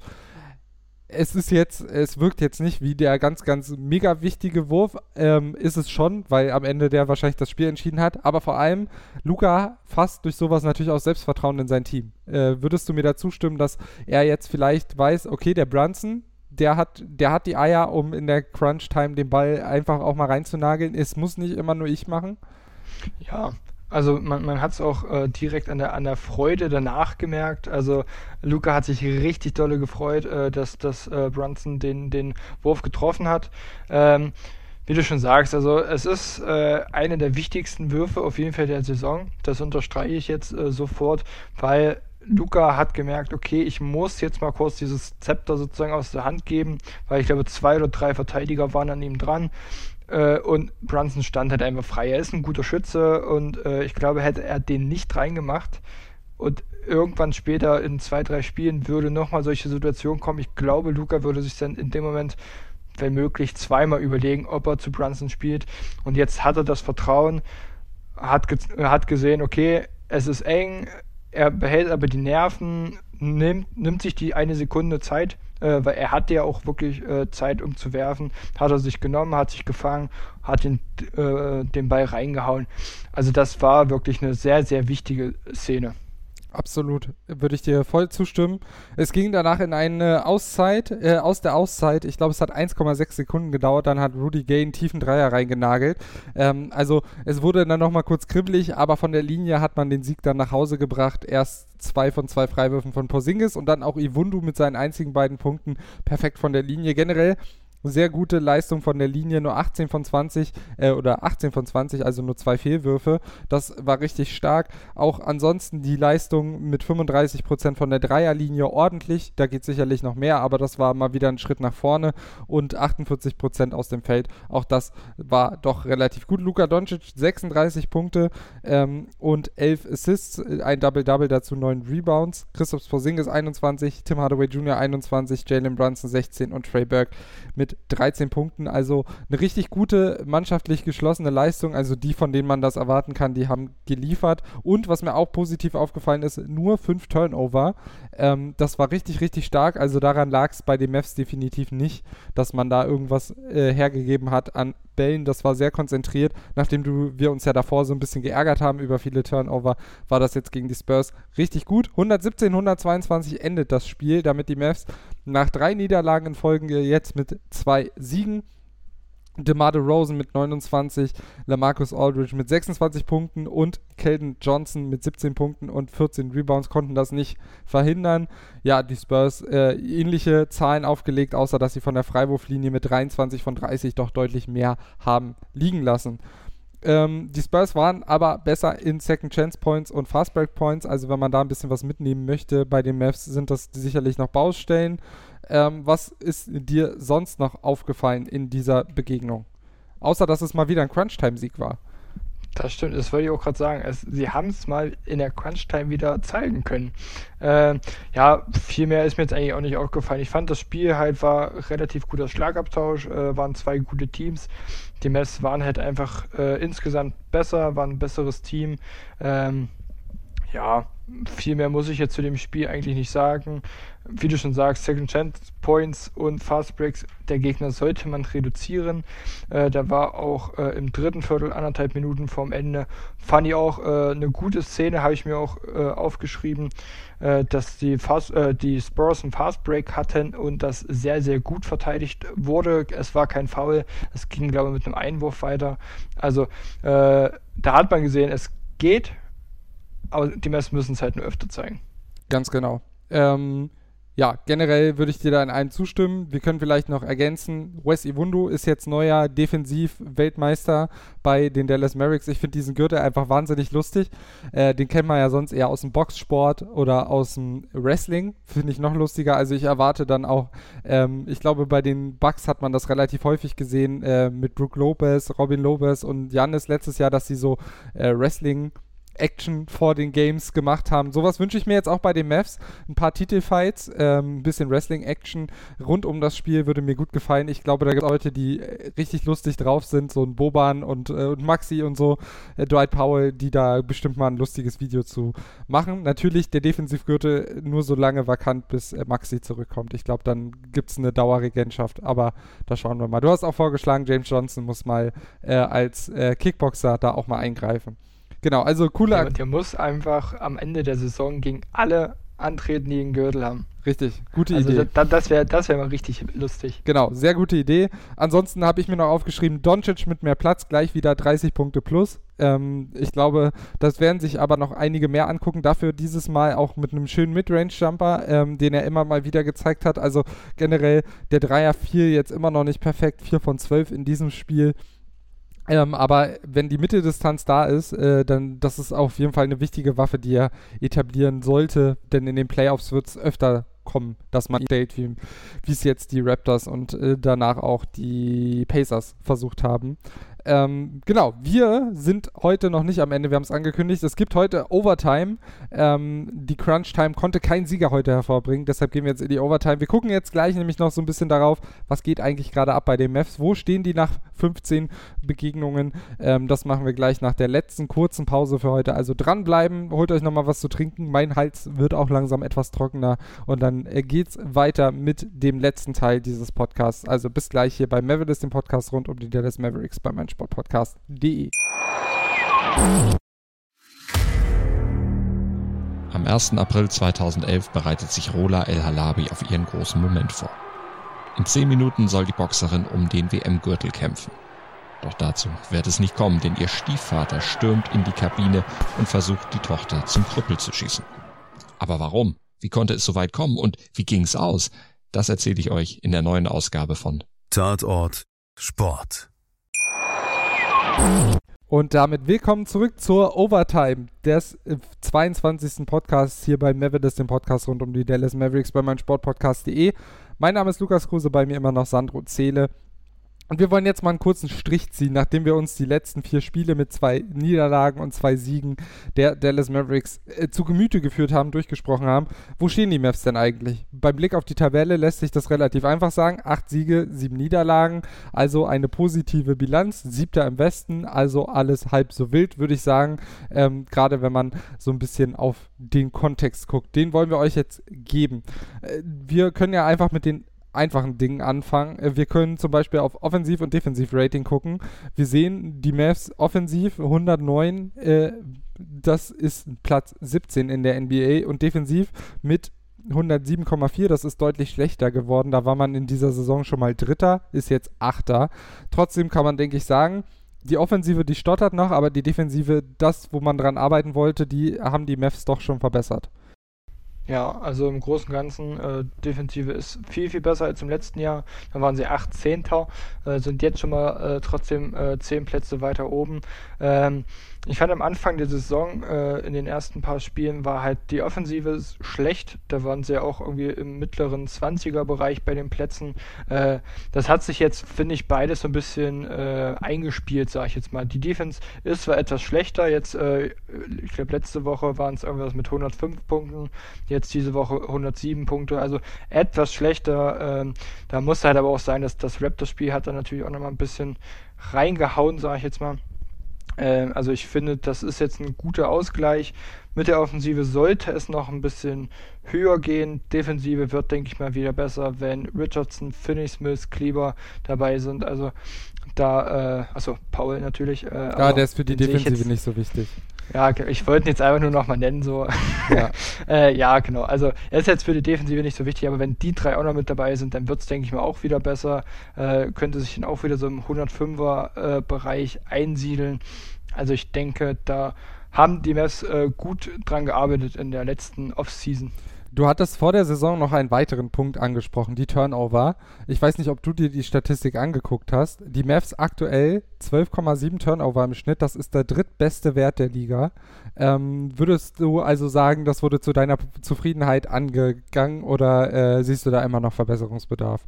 Es ist jetzt, es wirkt jetzt nicht wie der ganz, ganz mega wichtige Wurf, ähm, ist es schon, weil am Ende der wahrscheinlich das Spiel entschieden hat, aber vor allem Luka fasst durch sowas natürlich auch Selbstvertrauen in sein Team. Äh, würdest du mir da zustimmen, dass er jetzt vielleicht weiß, okay, der Brunson, der hat, der hat die Eier, um in der Crunch-Time den Ball einfach auch mal reinzunageln, es muss nicht immer nur ich machen? Ja, also man, man hat es auch äh, direkt an der, an der Freude danach gemerkt. Also Luka hat sich richtig dolle gefreut, äh, dass, dass äh, Brunson den, den Wurf getroffen hat. Ähm, wie du schon sagst, also es ist äh, einer der wichtigsten Würfe auf jeden Fall der Saison. Das unterstreiche ich jetzt äh, sofort, weil Luka hat gemerkt, okay, ich muss jetzt mal kurz dieses Zepter sozusagen aus der Hand geben, weil ich glaube, zwei oder drei Verteidiger waren an ihm dran. Und Brunson stand halt einfach frei. Er ist ein guter Schütze und äh, ich glaube, hätte er den nicht reingemacht und irgendwann später in zwei, drei Spielen würde nochmal solche Situationen kommen, ich glaube, Luka würde sich dann in dem Moment, wenn möglich, zweimal überlegen, ob er zu Brunson spielt. Und jetzt hat er das Vertrauen, hat, ge- hat gesehen, okay, es ist eng, er behält aber die Nerven, nimmt, nimmt sich die eine Sekunde Zeit, äh, weil er hatte ja auch wirklich äh, Zeit, um zu werfen, hat er sich genommen, hat sich gefangen, hat den, äh, den Ball reingehauen. Also das war wirklich eine sehr, sehr wichtige Szene. Absolut, würde ich dir voll zustimmen. Es ging danach in eine Auszeit, äh, aus der Auszeit, ich glaube, es hat eins Komma sechs Sekunden gedauert, dann hat Rudy Gay einen tiefen Dreier reingenagelt. Ähm, also es wurde dann nochmal kurz kribbelig, aber von der Linie hat man den Sieg dann nach Hause gebracht. Erst zwei von zwei Freiwürfen von Porzingis und dann auch Iwundu mit seinen einzigen beiden Punkten perfekt von der Linie. Generell sehr gute Leistung von der Linie, nur achtzehn von zwanzig äh, oder achtzehn von zwanzig, also nur zwei Fehlwürfe. Das war richtig stark. Auch ansonsten die Leistung mit fünfunddreißig Prozent von der Dreierlinie ordentlich. Da geht sicherlich noch mehr, aber das war mal wieder ein Schritt nach vorne. Und achtundvierzig Prozent aus dem Feld. Auch das war doch relativ gut. Luka Doncic sechsunddreißig Punkte ähm, und elf Assists, ein Double-Double, dazu neun Rebounds. Kristaps Porzingis einundzwanzig, Tim Hardaway Junior einundzwanzig, Jalen Brunson sechzehn und Trey Burke mit dreizehn Punkten, also eine richtig gute, mannschaftlich geschlossene Leistung, also die, von denen man das erwarten kann, die haben geliefert. Und was mir auch positiv aufgefallen ist, nur fünf Turnover. Ähm, das war richtig, richtig stark, also daran lag es bei den Mavs definitiv nicht, dass man da irgendwas äh, hergegeben hat an Bällen, das war sehr konzentriert. Nachdem du, wir uns ja davor so ein bisschen geärgert haben über viele Turnover, war das jetzt gegen die Spurs richtig gut. hundertsiebzehn, hundertzweiundzwanzig endet das Spiel, damit die Mavs nach drei Niederlagen in Folge jetzt mit zwei Siegen. DeMar DeRozan mit neunundzwanzig, LaMarcus Aldridge mit sechsundzwanzig Punkten und Keldon Johnson mit siebzehn Punkten und vierzehn Rebounds konnten das nicht verhindern. Ja, die Spurs äh, ähnliche Zahlen aufgelegt, außer dass sie von der Freiwurflinie mit dreiundzwanzig von dreißig doch deutlich mehr haben liegen lassen. Ähm, die Spurs waren aber besser in Second Chance Points und Fast Break Points, also wenn man da ein bisschen was mitnehmen möchte bei den Mavs, sind das sicherlich noch Baustellen. Ähm, was ist dir sonst noch aufgefallen in dieser Begegnung? Außer, dass es mal wieder ein Crunch-Time-Sieg war. Das stimmt, das wollte ich auch gerade sagen. Es, sie haben es mal in der Crunch-Time wieder zeigen können. Äh, ja, viel mehr ist mir jetzt eigentlich auch nicht aufgefallen. Ich fand, das Spiel halt war relativ guter Schlagabtausch, äh, waren zwei gute Teams. Die Mavs waren halt einfach äh, insgesamt besser, waren ein besseres Team. Ähm, ja, viel mehr muss ich jetzt zu dem Spiel eigentlich nicht sagen. Wie du schon sagst, Second Chance Points und Fast Breaks der Gegner sollte man reduzieren. Äh, da war auch äh, im dritten Viertel, anderthalb Minuten vorm Ende, fand ich auch äh, eine gute Szene, habe ich mir auch äh, aufgeschrieben, äh, dass die, Fast, äh, die Spurs einen Fast Break hatten und das sehr, sehr gut verteidigt wurde. Es war kein Foul, es ging, glaube ich, mit einem Einwurf weiter. Also äh, da hat man gesehen, es geht, aber die Mavs müssen es halt nur öfter zeigen. Ganz genau. Ähm, ja, generell würde ich dir da in einem zustimmen. Wir können vielleicht noch ergänzen, Wes Iwundu ist jetzt neuer Defensiv-Weltmeister bei den Dallas Mavericks. Ich finde diesen Gürtel einfach wahnsinnig lustig. Äh, den kennt man ja sonst eher aus dem Boxsport oder aus dem Wrestling. Finde ich noch lustiger. Also ich erwarte dann auch, ähm, ich glaube bei den Bucks hat man das relativ häufig gesehen, äh, mit Brook Lopez, Robin Lopez und Giannis letztes Jahr, dass sie so äh, Wrestling Action vor den Games gemacht haben. Sowas wünsche ich mir jetzt auch bei den Mavs. Ein paar Titelfights, ähm, ein bisschen Wrestling-Action rund um das Spiel würde mir gut gefallen. Ich glaube, da gibt es Leute, die äh, richtig lustig drauf sind, so ein Boban und, äh, und Maxi und so, äh, Dwight Powell, die da bestimmt mal ein lustiges Video zu machen. Natürlich der Defensivgürtel nur so lange vakant, bis äh, Maxi zurückkommt. Ich glaube, dann gibt es eine Dauerregentschaft, aber da schauen wir mal. Du hast auch vorgeschlagen, James Johnson muss mal äh, als äh, Kickboxer da auch mal eingreifen. Genau, also cooler... Ja, und der muss einfach am Ende der Saison gegen alle antreten, die einen Gürtel haben. Richtig, gute also Idee. Da, das wäre das wär mal richtig lustig. Genau, sehr gute Idee. Ansonsten habe ich mir noch aufgeschrieben, Doncic mit mehr Platz, gleich wieder dreißig Punkte plus. Ähm, ich glaube, das werden sich aber noch einige mehr angucken. Dafür dieses Mal auch mit einem schönen Midrange-Jumper, ähm, den er immer mal wieder gezeigt hat. Also generell der Dreier vier jetzt immer noch nicht perfekt, vier von zwölf in diesem Spiel. Ähm, aber wenn die Mitteldistanz da ist, äh, dann das ist auf jeden Fall eine wichtige Waffe, die er etablieren sollte, denn in den Playoffs wird es öfter kommen, dass man stellt, wie es jetzt die Raptors und äh, danach auch die Pacers versucht haben. Ähm, genau, wir sind heute noch nicht am Ende, wir haben es angekündigt, es gibt heute Overtime, ähm, die Crunch Time konnte kein Sieger heute hervorbringen, deshalb gehen wir jetzt in die Overtime. Wir gucken jetzt gleich nämlich noch so ein bisschen darauf, was geht eigentlich gerade ab bei den Mavs, wo stehen die nach fünfzehn Begegnungen, ähm, das machen wir gleich nach der letzten kurzen Pause für heute, also dranbleiben, holt euch nochmal was zu trinken, mein Hals wird auch langsam etwas trockener und dann äh, geht's weiter mit dem letzten Teil dieses Podcasts, also bis gleich hier bei Mavericks, dem Podcast rund um die Dallas Mavericks bei meinem Sportpodcast punkt de. Am ersten April zweitausendelf bereitet sich Rola El Halabi auf ihren großen Moment vor. In zehn Minuten soll die Boxerin um den W M-Gürtel kämpfen. Doch dazu wird es nicht kommen, denn ihr Stiefvater stürmt in die Kabine und versucht, die Tochter zum Krüppel zu schießen. Aber warum? Wie konnte es so weit kommen und wie ging's aus? Das erzähle ich euch in der neuen Ausgabe von Tatort Sport. Und damit willkommen zurück zur Overtime des zweiundzwanzigsten Podcasts hier bei Mavericks, dem Podcast rund um die Dallas Mavericks bei meinsportpodcast punkt de. Mein Name ist Lukas Kruse, bei mir immer noch Sandro Zehle. Und wir wollen jetzt mal einen kurzen Strich ziehen, nachdem wir uns die letzten vier Spiele mit zwei Niederlagen und zwei Siegen der Dallas Mavericks äh, zu Gemüte geführt haben, durchgesprochen haben. Wo stehen die Mavs denn eigentlich? Beim Blick auf die Tabelle lässt sich das relativ einfach sagen. Acht Siege, sieben Niederlagen, also eine positive Bilanz. Siebter im Westen, also alles halb so wild, würde ich sagen. Ähm, gerade wenn man so ein bisschen auf den Kontext guckt. Den wollen wir euch jetzt geben. Äh, wir können ja einfach mit den einfachen Dingen anfangen. Wir können zum Beispiel auf Offensiv- und Defensiv-Rating gucken. Wir sehen die Mavs offensiv hundertneun, äh, das ist Platz siebzehn in der N B A, und defensiv mit hundertsieben Komma vier, das ist deutlich schlechter geworden. Da war man in dieser Saison schon mal Dritter, ist jetzt Achter. Trotzdem kann man, denke ich, sagen, die Offensive, die stottert noch, aber die Defensive, das, wo man dran arbeiten wollte, die haben die Mavs doch schon verbessert. Ja, also im Großen und Ganzen, äh, Defensive ist viel, viel besser als im letzten Jahr. Da waren sie achtzehnter, äh, sind jetzt schon mal äh, trotzdem äh, zehn Plätze weiter oben. Ähm, ich fand am Anfang der Saison, äh, in den ersten paar Spielen, war halt die Offensive schlecht. Da waren sie auch irgendwie im mittleren zwanziger-Bereich bei den Plätzen. Äh, das hat sich jetzt, finde ich, beides so ein bisschen äh, eingespielt, sage ich jetzt mal. Die Defense ist zwar etwas schlechter. Jetzt, äh, ich glaube, letzte Woche waren es irgendwas mit hundertfünf Punkten. Jetzt diese Woche hundertsieben Punkte, also etwas schlechter. Ähm, da muss halt aber auch sein, dass das Raptors-Spiel hat dann natürlich auch nochmal ein bisschen reingehauen, sage ich jetzt mal. Ähm, also ich finde, das ist jetzt ein guter Ausgleich. Mit der Offensive sollte es noch ein bisschen höher gehen. Defensive wird, denke ich mal, wieder besser, wenn Richardson, Finney-Smith, Kleber dabei sind. Also da, äh, achso, Paul natürlich. Äh, ja, der ist für die Defensive jetzt nicht so wichtig. Ja, ich wollte ihn jetzt einfach nur nochmal nennen, so. Ja. äh, ja, genau. Also, er ist jetzt für die Defensive nicht so wichtig, aber wenn die drei auch noch mit dabei sind, dann wird es, denke ich mal, auch wieder besser. Äh, könnte sich dann auch wieder so im hundertfünfer-Bereich äh, einsiedeln. Also, ich denke, da haben die Mavs äh, gut dran gearbeitet in der letzten Offseason. Du hattest vor der Saison noch einen weiteren Punkt angesprochen, die Turnover. Ich weiß nicht, ob du dir die Statistik angeguckt hast. Die Mavs aktuell zwölf Komma sieben Turnover im Schnitt, das ist der drittbeste Wert der Liga. Ähm, würdest du also sagen, das wurde zu deiner Zufriedenheit angegangen, oder äh, siehst du da immer noch Verbesserungsbedarf?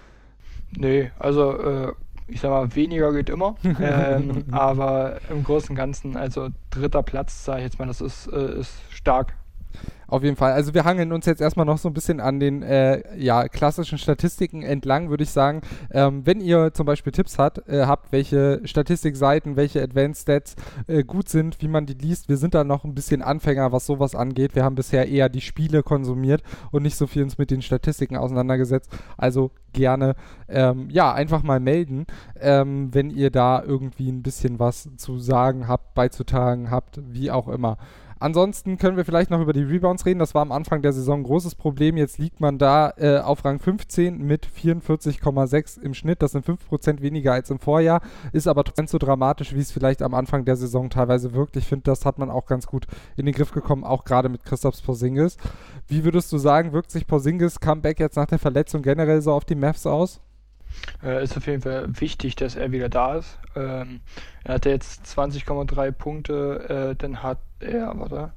Nee, also äh, ich sag mal, weniger geht immer, ähm, aber im Großen und Ganzen, also dritter Platz, sage ich jetzt mal, das ist, äh, ist stark. Auf jeden Fall. Also wir hangeln uns jetzt erstmal noch so ein bisschen an den äh, ja, klassischen Statistiken entlang, würde ich sagen. Ähm, wenn ihr zum Beispiel Tipps hat, äh, habt, welche Statistikseiten, welche Advanced Stats äh, gut sind, wie man die liest, wir sind da noch ein bisschen Anfänger, was sowas angeht. Wir haben bisher eher die Spiele konsumiert und nicht so viel uns mit den Statistiken auseinandergesetzt. Also gerne, ähm, ja, einfach mal melden, ähm, wenn ihr da irgendwie ein bisschen was zu sagen habt, beizutragen habt, wie auch immer. Ansonsten können wir vielleicht noch über die Rebounds reden. Das war am Anfang der Saison ein großes Problem. Jetzt liegt man da äh, auf Rang fünfzehn mit vierundvierzig Komma sechs im Schnitt. Das sind fünf Prozent weniger als im Vorjahr. Ist aber trotzdem so dramatisch, wie es vielleicht am Anfang der Saison teilweise wirkt. Ich finde, das hat man auch ganz gut in den Griff bekommen, auch gerade mit Kristaps Porzingis. Wie würdest du sagen, wirkt sich Porzingis Comeback jetzt nach der Verletzung generell so auf die Mavs aus? Äh, ist auf jeden Fall wichtig, dass er wieder da ist. Ähm, er hatte jetzt zwanzig Komma drei Punkte, äh, dann hat er, warte,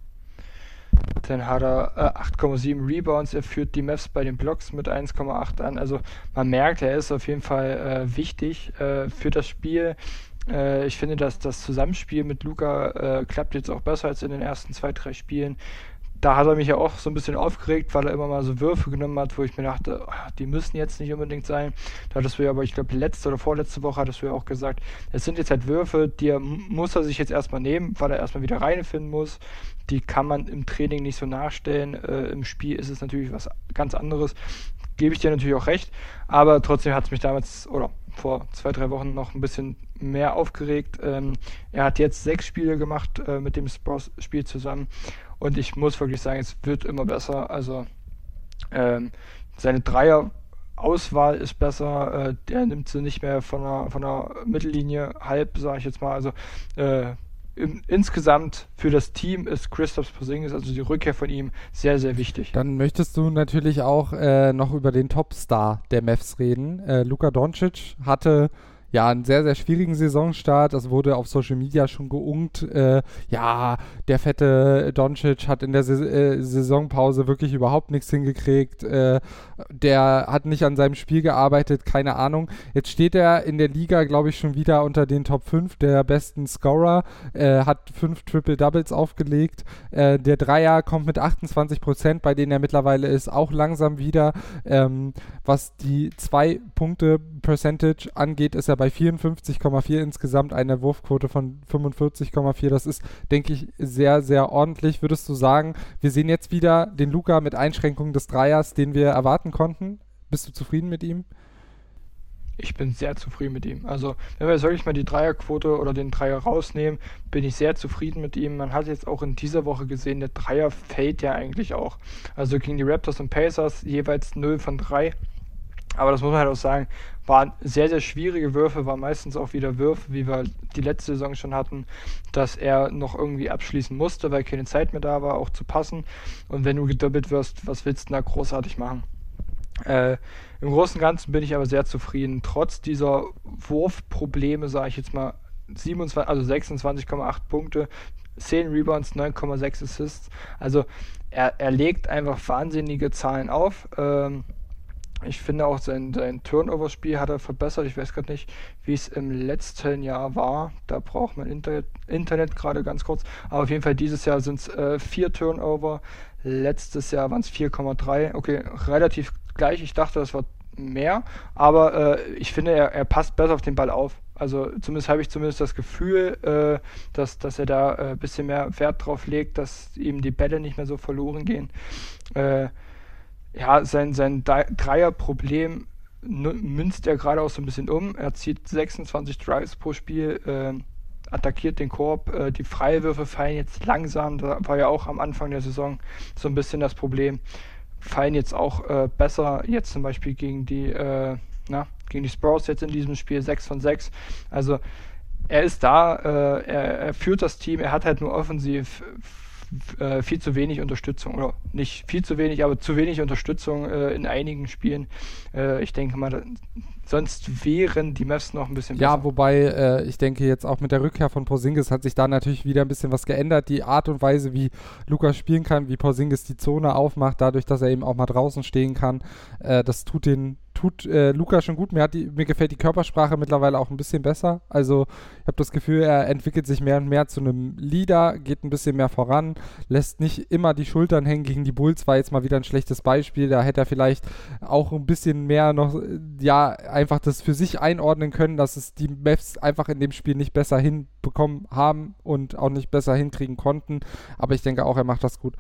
dann hat er äh, acht Komma sieben Rebounds, er führt die Mavs bei den Blocks mit eins Komma acht an. Also man merkt, er ist auf jeden Fall äh, wichtig äh, für das Spiel. Äh, ich finde, dass das Zusammenspiel mit Luka äh, klappt jetzt auch besser als in den ersten zwei, drei Spielen. Da hat er mich ja auch so ein bisschen aufgeregt, weil er immer mal so Würfe genommen hat, wo ich mir dachte, die müssen jetzt nicht unbedingt sein. Da hattest du ja, aber ich glaube, letzte oder vorletzte Woche hattest du ja auch gesagt, es sind jetzt halt Würfe, die muss er sich jetzt erstmal nehmen, weil er erstmal wieder reinfinden muss. Die kann man im Training nicht so nachstellen. Äh, Im Spiel ist es natürlich was ganz anderes. Gebe ich dir natürlich auch recht. Aber trotzdem hat es mich damals, oder vor zwei, drei Wochen noch ein bisschen mehr aufgeregt. Ähm, er hat jetzt sechs Spiele gemacht äh, mit dem Spurs-Spiel zusammen. Und ich muss wirklich sagen, es wird immer besser. Also ähm, seine Dreier-Auswahl ist besser. Äh, der nimmt sie nicht mehr von der, von der Mittellinie halb, sage ich jetzt mal. Also äh, im, insgesamt für das Team ist Kristaps Porzingis, also die Rückkehr von ihm, sehr, sehr wichtig. Dann möchtest du natürlich auch äh, noch über den Topstar der Mavs reden. Äh, Luka Doncic hatte ja einen sehr, sehr schwierigen Saisonstart. Das wurde auf Social Media schon geunkt. Äh, ja, der fette Doncic hat in der Sa- äh, Saisonpause wirklich überhaupt nichts hingekriegt. Äh, der hat nicht an seinem Spiel gearbeitet, keine Ahnung. Jetzt steht er in der Liga, glaube ich, schon wieder unter den Top fünf der besten Scorer. Äh, hat fünf Triple-Doubles aufgelegt. Äh, der Dreier kommt mit achtundzwanzig Prozent, bei denen er mittlerweile ist, auch langsam wieder. Ähm, was die Zwei-Punkte-Percentage angeht, ist er bei vierundfünfzig Komma vier insgesamt, eine Wurfquote von fünfundvierzig Komma vier. Das ist, denke ich, sehr, sehr ordentlich. Würdest du sagen, wir sehen jetzt wieder den Luka mit Einschränkungen des Dreiers, den wir erwarten konnten? Bist du zufrieden mit ihm? Ich bin sehr zufrieden mit ihm. Also, wenn wir jetzt wirklich mal die Dreierquote oder den Dreier rausnehmen, bin ich sehr zufrieden mit ihm. Man hat jetzt auch in dieser Woche gesehen, der Dreier fällt ja eigentlich auch. Also gegen die Raptors und Pacers jeweils null von drei. Aber das muss man halt auch sagen, waren sehr, sehr schwierige Würfe, waren meistens auch wieder Würfe, wie wir die letzte Saison schon hatten, dass er noch irgendwie abschließen musste, weil keine Zeit mehr da war, auch zu passen. Und wenn du gedoppelt wirst, was willst du da großartig machen? Äh, Im Großen und Ganzen bin ich aber sehr zufrieden. Trotz dieser Wurfprobleme, sage ich jetzt mal, siebenundzwanzig, also sechsundzwanzig Komma acht Punkte, zehn Rebounds, neun Komma sechs Assists. Also er, er legt einfach wahnsinnige Zahlen auf. Ähm, ich finde auch sein, sein Turnover-Spiel hat er verbessert. Ich weiß gerade nicht, wie es im letzten Jahr war. Da braucht man Internet, Internet gerade ganz kurz. Aber auf jeden Fall dieses Jahr sind es äh, vier Turnover. Letztes Jahr waren es vier Komma drei. Okay, relativ gleich. Ich dachte, das war mehr. Aber äh, ich finde, er, er passt besser auf den Ball auf. Also zumindest habe ich zumindest das Gefühl, äh, dass, dass er da ein äh, bisschen mehr Wert drauf legt, dass ihm die Bälle nicht mehr so verloren gehen. Äh, ja, sein, sein Dreier-Problem münzt er gerade auch so ein bisschen um. Er zieht sechsundzwanzig Drives pro Spiel, äh, attackiert den Korb, äh, die Freiwürfe fallen jetzt langsam, da war ja auch am Anfang der Saison so ein bisschen das Problem, fallen jetzt auch äh, besser, jetzt zum Beispiel gegen die, äh, na, gegen die Spurs jetzt in diesem Spiel sechs von sechs, also er ist da, äh, er, er führt das Team, er hat halt nur offensiv äh, viel zu wenig Unterstützung, oder nicht viel zu wenig, aber zu wenig Unterstützung äh, in einigen Spielen. Äh, ich denke mal, sonst wären die Mavs noch ein bisschen besser. Ja, wobei äh, ich denke jetzt auch mit der Rückkehr von Porzingis hat sich da natürlich wieder ein bisschen was geändert. Die Art und Weise, wie Luka spielen kann, wie Porzingis die Zone aufmacht, dadurch, dass er eben auch mal draußen stehen kann, äh, das tut den tut äh, Luka schon gut. Mir, hat die, mir gefällt die Körpersprache mittlerweile auch ein bisschen besser. Also ich habe das Gefühl, er entwickelt sich mehr und mehr zu einem Leader, geht ein bisschen mehr voran, lässt nicht immer die Schultern hängen. Gegen die Bulls war jetzt mal wieder ein schlechtes Beispiel. Da hätte er vielleicht auch ein bisschen mehr noch, ja, einfach das für sich einordnen können, dass es die Mavs einfach in dem Spiel nicht besser hinbekommen haben und auch nicht besser hinkriegen konnten. Aber ich denke auch, er macht das gut.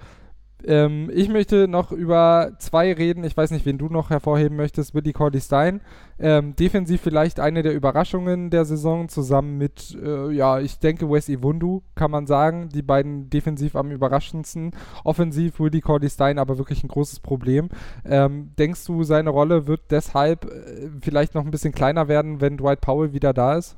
Ähm, ich möchte noch über zwei reden. Ich weiß nicht, wen du noch hervorheben möchtest. Willie Cauley-Stein. Ähm, defensiv vielleicht eine der Überraschungen der Saison, zusammen mit, äh, ja, ich denke, Wes Iwundu, kann man sagen. Die beiden defensiv am überraschendsten. Offensiv Willie Cauley-Stein aber wirklich ein großes Problem. Ähm, denkst du, seine Rolle wird deshalb äh, vielleicht noch ein bisschen kleiner werden, wenn Dwight Powell wieder da ist?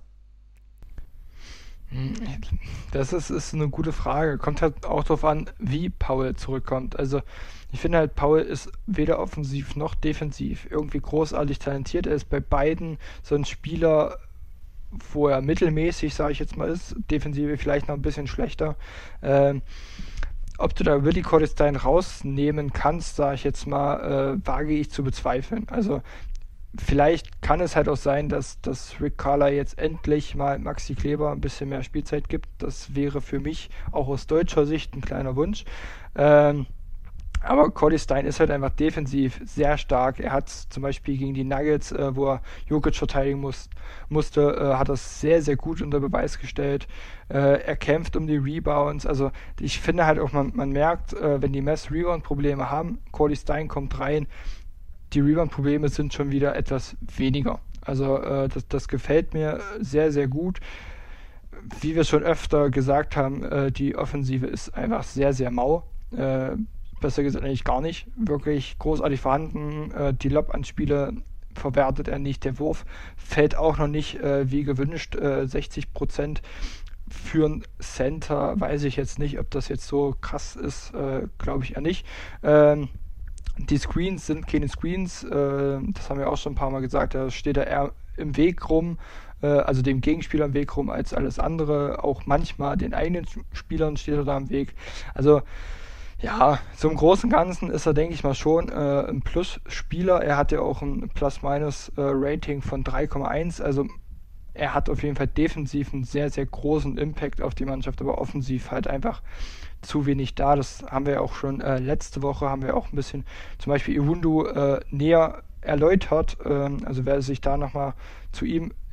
Das ist, ist eine gute Frage. Kommt halt auch darauf an, wie Powell zurückkommt. Also ich finde halt, Powell ist weder offensiv noch defensiv irgendwie großartig talentiert. Er ist bei beiden so ein Spieler, wo er mittelmäßig, sage ich jetzt mal, ist. Defensive vielleicht noch ein bisschen schlechter. Ähm, ob du da Willie Cauley-Stein rausnehmen kannst, sage ich jetzt mal, äh, wage ich zu bezweifeln. Also vielleicht kann es halt auch sein, dass, dass Rick Carlisle jetzt endlich mal Maxi Kleber ein bisschen mehr Spielzeit gibt. Das wäre für mich auch aus deutscher Sicht ein kleiner Wunsch. Ähm, aber Cauley-Stein ist halt einfach defensiv sehr stark. Er hat zum Beispiel gegen die Nuggets, äh, wo er Jokic verteidigen muss, musste, äh, hat das sehr, sehr gut unter Beweis gestellt. Äh, er kämpft um die Rebounds. Also ich finde halt auch, man, man merkt, äh, wenn die Mavs Rebound-Probleme haben, Cauley-Stein kommt rein, die Rebound-Probleme sind schon wieder etwas weniger. Also äh, das, das gefällt mir sehr, sehr gut. Wie wir schon öfter gesagt haben, äh, die Offensive ist einfach sehr, sehr mau. Äh, besser gesagt eigentlich gar nicht wirklich großartig vorhanden. Äh, die Lob-Anspiele verwertet er nicht. Der Wurf fällt auch noch nicht äh, wie gewünscht. Äh, sechzig Prozent für ein Center weiß ich jetzt nicht, ob das jetzt so krass ist. Äh, glaube ich eher nicht. Ähm, Die Screens sind keine Screens, äh, das haben wir auch schon ein paar Mal gesagt, da steht er eher im Weg rum, äh, also dem Gegenspieler im Weg rum als alles andere, auch manchmal den eigenen Spielern steht er da im Weg. Also ja, so im Großen und Ganzen ist er, denke ich mal, schon äh, ein Plus-Spieler. Er hat ja auch ein Plus-Minus-Rating von drei Komma eins, also er hat auf jeden Fall defensiv einen sehr, sehr großen Impact auf die Mannschaft, aber offensiv halt einfach zu wenig da. Das haben wir ja auch schon äh, letzte Woche, haben wir auch ein bisschen zum Beispiel Iwundu äh, näher erläutert. Ähm, also wer sich da nochmal zu ihm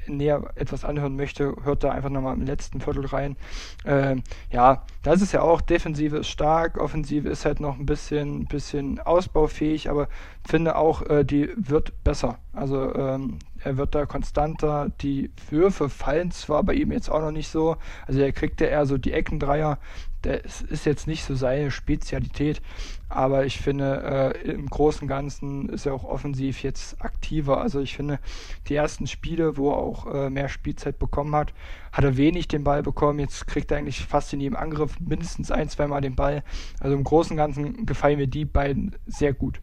näher etwas anhören möchte, hört da einfach nochmal im letzten Viertel rein. Ähm, ja, da ist es ja auch, Defensive ist stark, Offensive ist halt noch ein bisschen, bisschen ausbaufähig, aber finde auch, äh, die wird besser. Also ähm, er wird da konstanter, die Würfe fallen zwar bei ihm jetzt auch noch nicht so, also er kriegt ja eher so die Eckendreier, das ist jetzt nicht so seine Spezialität, aber ich finde, äh, im Großen und Ganzen ist er auch offensiv jetzt aktiver. Also ich finde, die ersten Spiele, wo er auch äh, mehr Spielzeit bekommen hat, hat er wenig den Ball bekommen. Jetzt kriegt er eigentlich fast in jedem Angriff mindestens ein, zweimal den Ball. Also im Großen und Ganzen gefallen mir die beiden sehr gut.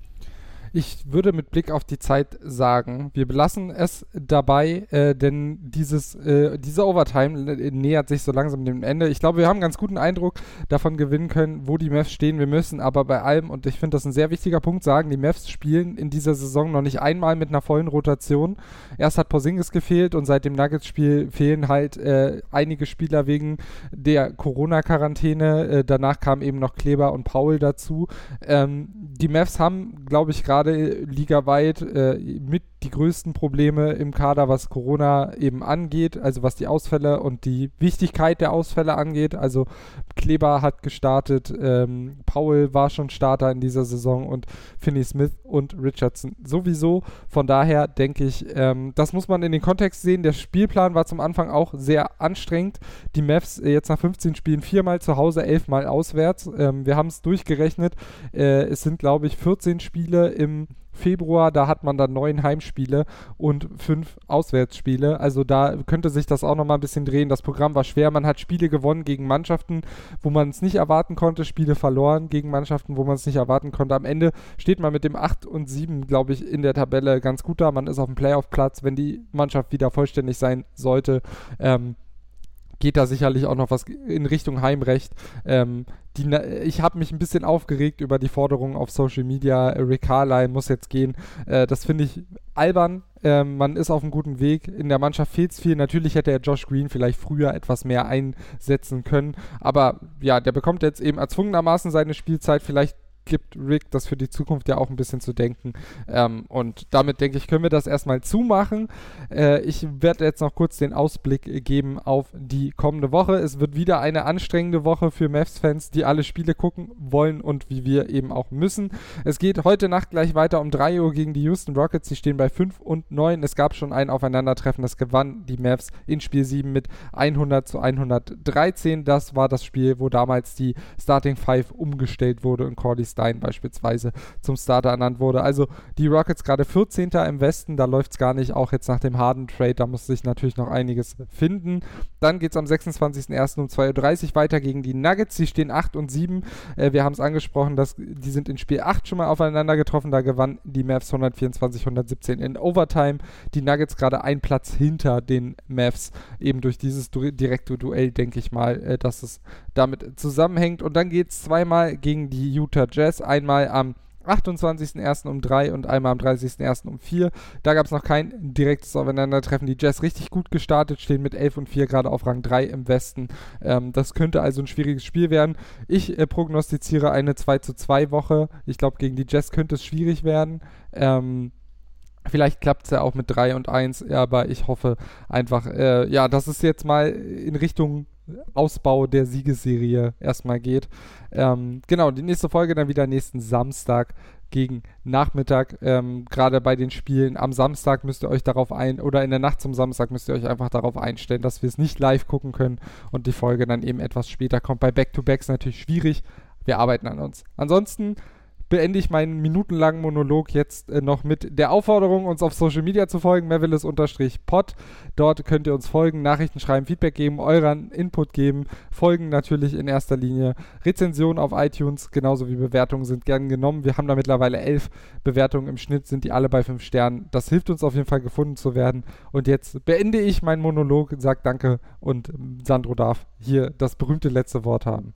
Ich würde mit Blick auf die Zeit sagen, wir belassen es dabei, äh, denn dieses, äh, diese Overtime nähert sich so langsam dem Ende. Ich glaube, wir haben einen ganz guten Eindruck davon gewinnen können, wo die Mavs stehen. Wir müssen aber bei allem, und ich finde das ein sehr wichtiger Punkt, sagen, die Mavs spielen in dieser Saison noch nicht einmal mit einer vollen Rotation. Erst hat Porzingis gefehlt und seit dem Nuggets-Spiel fehlen halt äh, einige Spieler wegen der Corona-Quarantäne. Äh, danach kamen eben noch Kleber und Powell dazu. Ähm, die Mavs haben, glaube ich, gerade ligaweit äh, mit die größten Probleme im Kader, was Corona eben angeht, also was die Ausfälle und die Wichtigkeit der Ausfälle angeht. Also Kleber hat gestartet, ähm, Powell war schon Starter in dieser Saison und Finney-Smith und Richardson sowieso. Von daher denke ich, ähm, das muss man in den Kontext sehen. Der Spielplan war zum Anfang auch sehr anstrengend. Die Mavs äh, jetzt nach fünfzehn Spielen viermal zu Hause, elfmal auswärts. Ähm, wir haben es durchgerechnet. Äh, es sind, glaube ich, vierzehn Spiele im Februar, da hat man dann neun Heimspiele und fünf Auswärtsspiele. Also da könnte sich das auch nochmal ein bisschen drehen. Das Programm war schwer. Man hat Spiele gewonnen gegen Mannschaften, wo man es nicht erwarten konnte, Spiele verloren gegen Mannschaften, wo man es nicht erwarten konnte. Am Ende steht man mit dem acht und sieben, glaube ich, in der Tabelle ganz gut da. Man ist auf dem Playoff-Platz, wenn die Mannschaft wieder vollständig sein sollte. Ähm, geht da sicherlich auch noch was in Richtung Heimrecht. Ähm, die, ich habe mich ein bisschen aufgeregt über die Forderungen auf Social Media. Rick Carlisle muss jetzt gehen. Äh, das finde ich albern. Ähm, man ist auf einem guten Weg. In der Mannschaft fehlt es viel. Natürlich hätte er Josh Green vielleicht früher etwas mehr einsetzen können. Aber ja, der bekommt jetzt eben erzwungenermaßen seine Spielzeit. Vielleicht gibt Rick das für die Zukunft ja auch ein bisschen zu denken. Ähm, und damit, denke ich, können wir das erstmal zumachen. Äh, ich werde jetzt noch kurz den Ausblick geben auf die kommende Woche. Es wird wieder eine anstrengende Woche für Mavs-Fans, die alle Spiele gucken wollen und wie wir eben auch müssen. Es geht heute Nacht gleich weiter um drei Uhr gegen die Houston Rockets. Die stehen bei fünf und neun. Es gab schon ein Aufeinandertreffen, das gewann die Mavs in Spiel sieben mit hundert zu hundertdreizehn. Das war das Spiel, wo damals die Starting Five umgestellt wurde und Cordy Stein beispielsweise zum Starter ernannt wurde. Also die Rockets gerade vierzehnter im Westen, da läuft es gar nicht, auch jetzt nach dem Harden-Trade, da muss sich natürlich noch einiges finden. Dann geht es am sechsundzwanzigsten ersten um zwei Uhr dreißig weiter gegen die Nuggets, die stehen acht und sieben. Äh, wir haben es angesprochen, dass die sind in Spiel acht schon mal aufeinander getroffen, da gewann die Mavs hundertvierundzwanzig hundertsiebzehn in Overtime. Die Nuggets gerade einen Platz hinter den Mavs, eben durch dieses du- direkte Duell, denke ich mal, äh, dass es damit zusammenhängt. Und dann geht es zweimal gegen die Utah Jazz, einmal am achtundzwanzigsten ersten um drei und einmal am dreißigsten ersten um vier. Da gab es noch kein direktes Aufeinandertreffen. Die Jazz richtig gut gestartet, stehen mit elf und vier gerade auf Rang drei im Westen. Ähm, das könnte also ein schwieriges Spiel werden. Ich äh, prognostiziere eine zwei zu zwei Woche. Ich glaube, gegen die Jazz könnte es schwierig werden. Ähm, Vielleicht klappt es ja auch mit drei und eins, aber ich hoffe einfach, äh, ja, dass es jetzt mal in Richtung Ausbau der Siegesserie erstmal geht. Ähm, genau, die nächste Folge dann wieder nächsten Samstag gegen Nachmittag. Ähm, gerade bei den Spielen am Samstag müsst ihr euch darauf ein, oder in der Nacht zum Samstag müsst ihr euch einfach darauf einstellen, dass wir es nicht live gucken können und die Folge dann eben etwas später kommt. Bei Back-to-Backs natürlich schwierig. Wir arbeiten an uns. Ansonsten beende ich meinen minutenlangen Monolog jetzt äh, noch mit der Aufforderung, uns auf Social Media zu folgen, Mavericks-Pod. Dort könnt ihr uns folgen, Nachrichten schreiben, Feedback geben, euren Input geben, folgen natürlich in erster Linie. Rezensionen auf iTunes, genauso wie Bewertungen sind gern genommen. Wir haben da mittlerweile elf Bewertungen im Schnitt, sind die alle bei fünf Sternen. Das hilft uns auf jeden Fall, gefunden zu werden. Und jetzt beende ich meinen Monolog, sage Danke und Sandro darf hier das berühmte letzte Wort haben.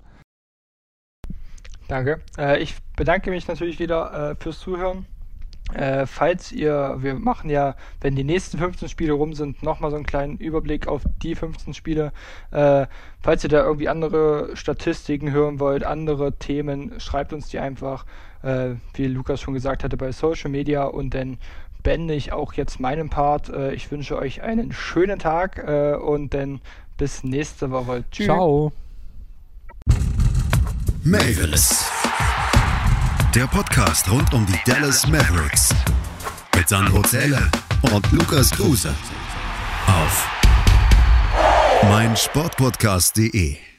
Danke. Äh, ich bedanke mich natürlich wieder äh, fürs Zuhören. Äh, falls ihr, wir machen ja, wenn die nächsten fünfzehn Spiele rum sind, nochmal so einen kleinen Überblick auf die fünfzehn Spiele. Äh, falls ihr da irgendwie andere Statistiken hören wollt, andere Themen, schreibt uns die einfach, äh, wie Lukas schon gesagt hatte, bei Social Media und dann beende ich auch jetzt meinen Part. Äh, ich wünsche euch einen schönen Tag äh, und dann bis nächste Woche. Tschüss. Ciao. Mavericks. Der Podcast rund um die Dallas Mavericks. Mit Sandro Zähler und Lukas Kruse. Auf meinsportpodcast punkt de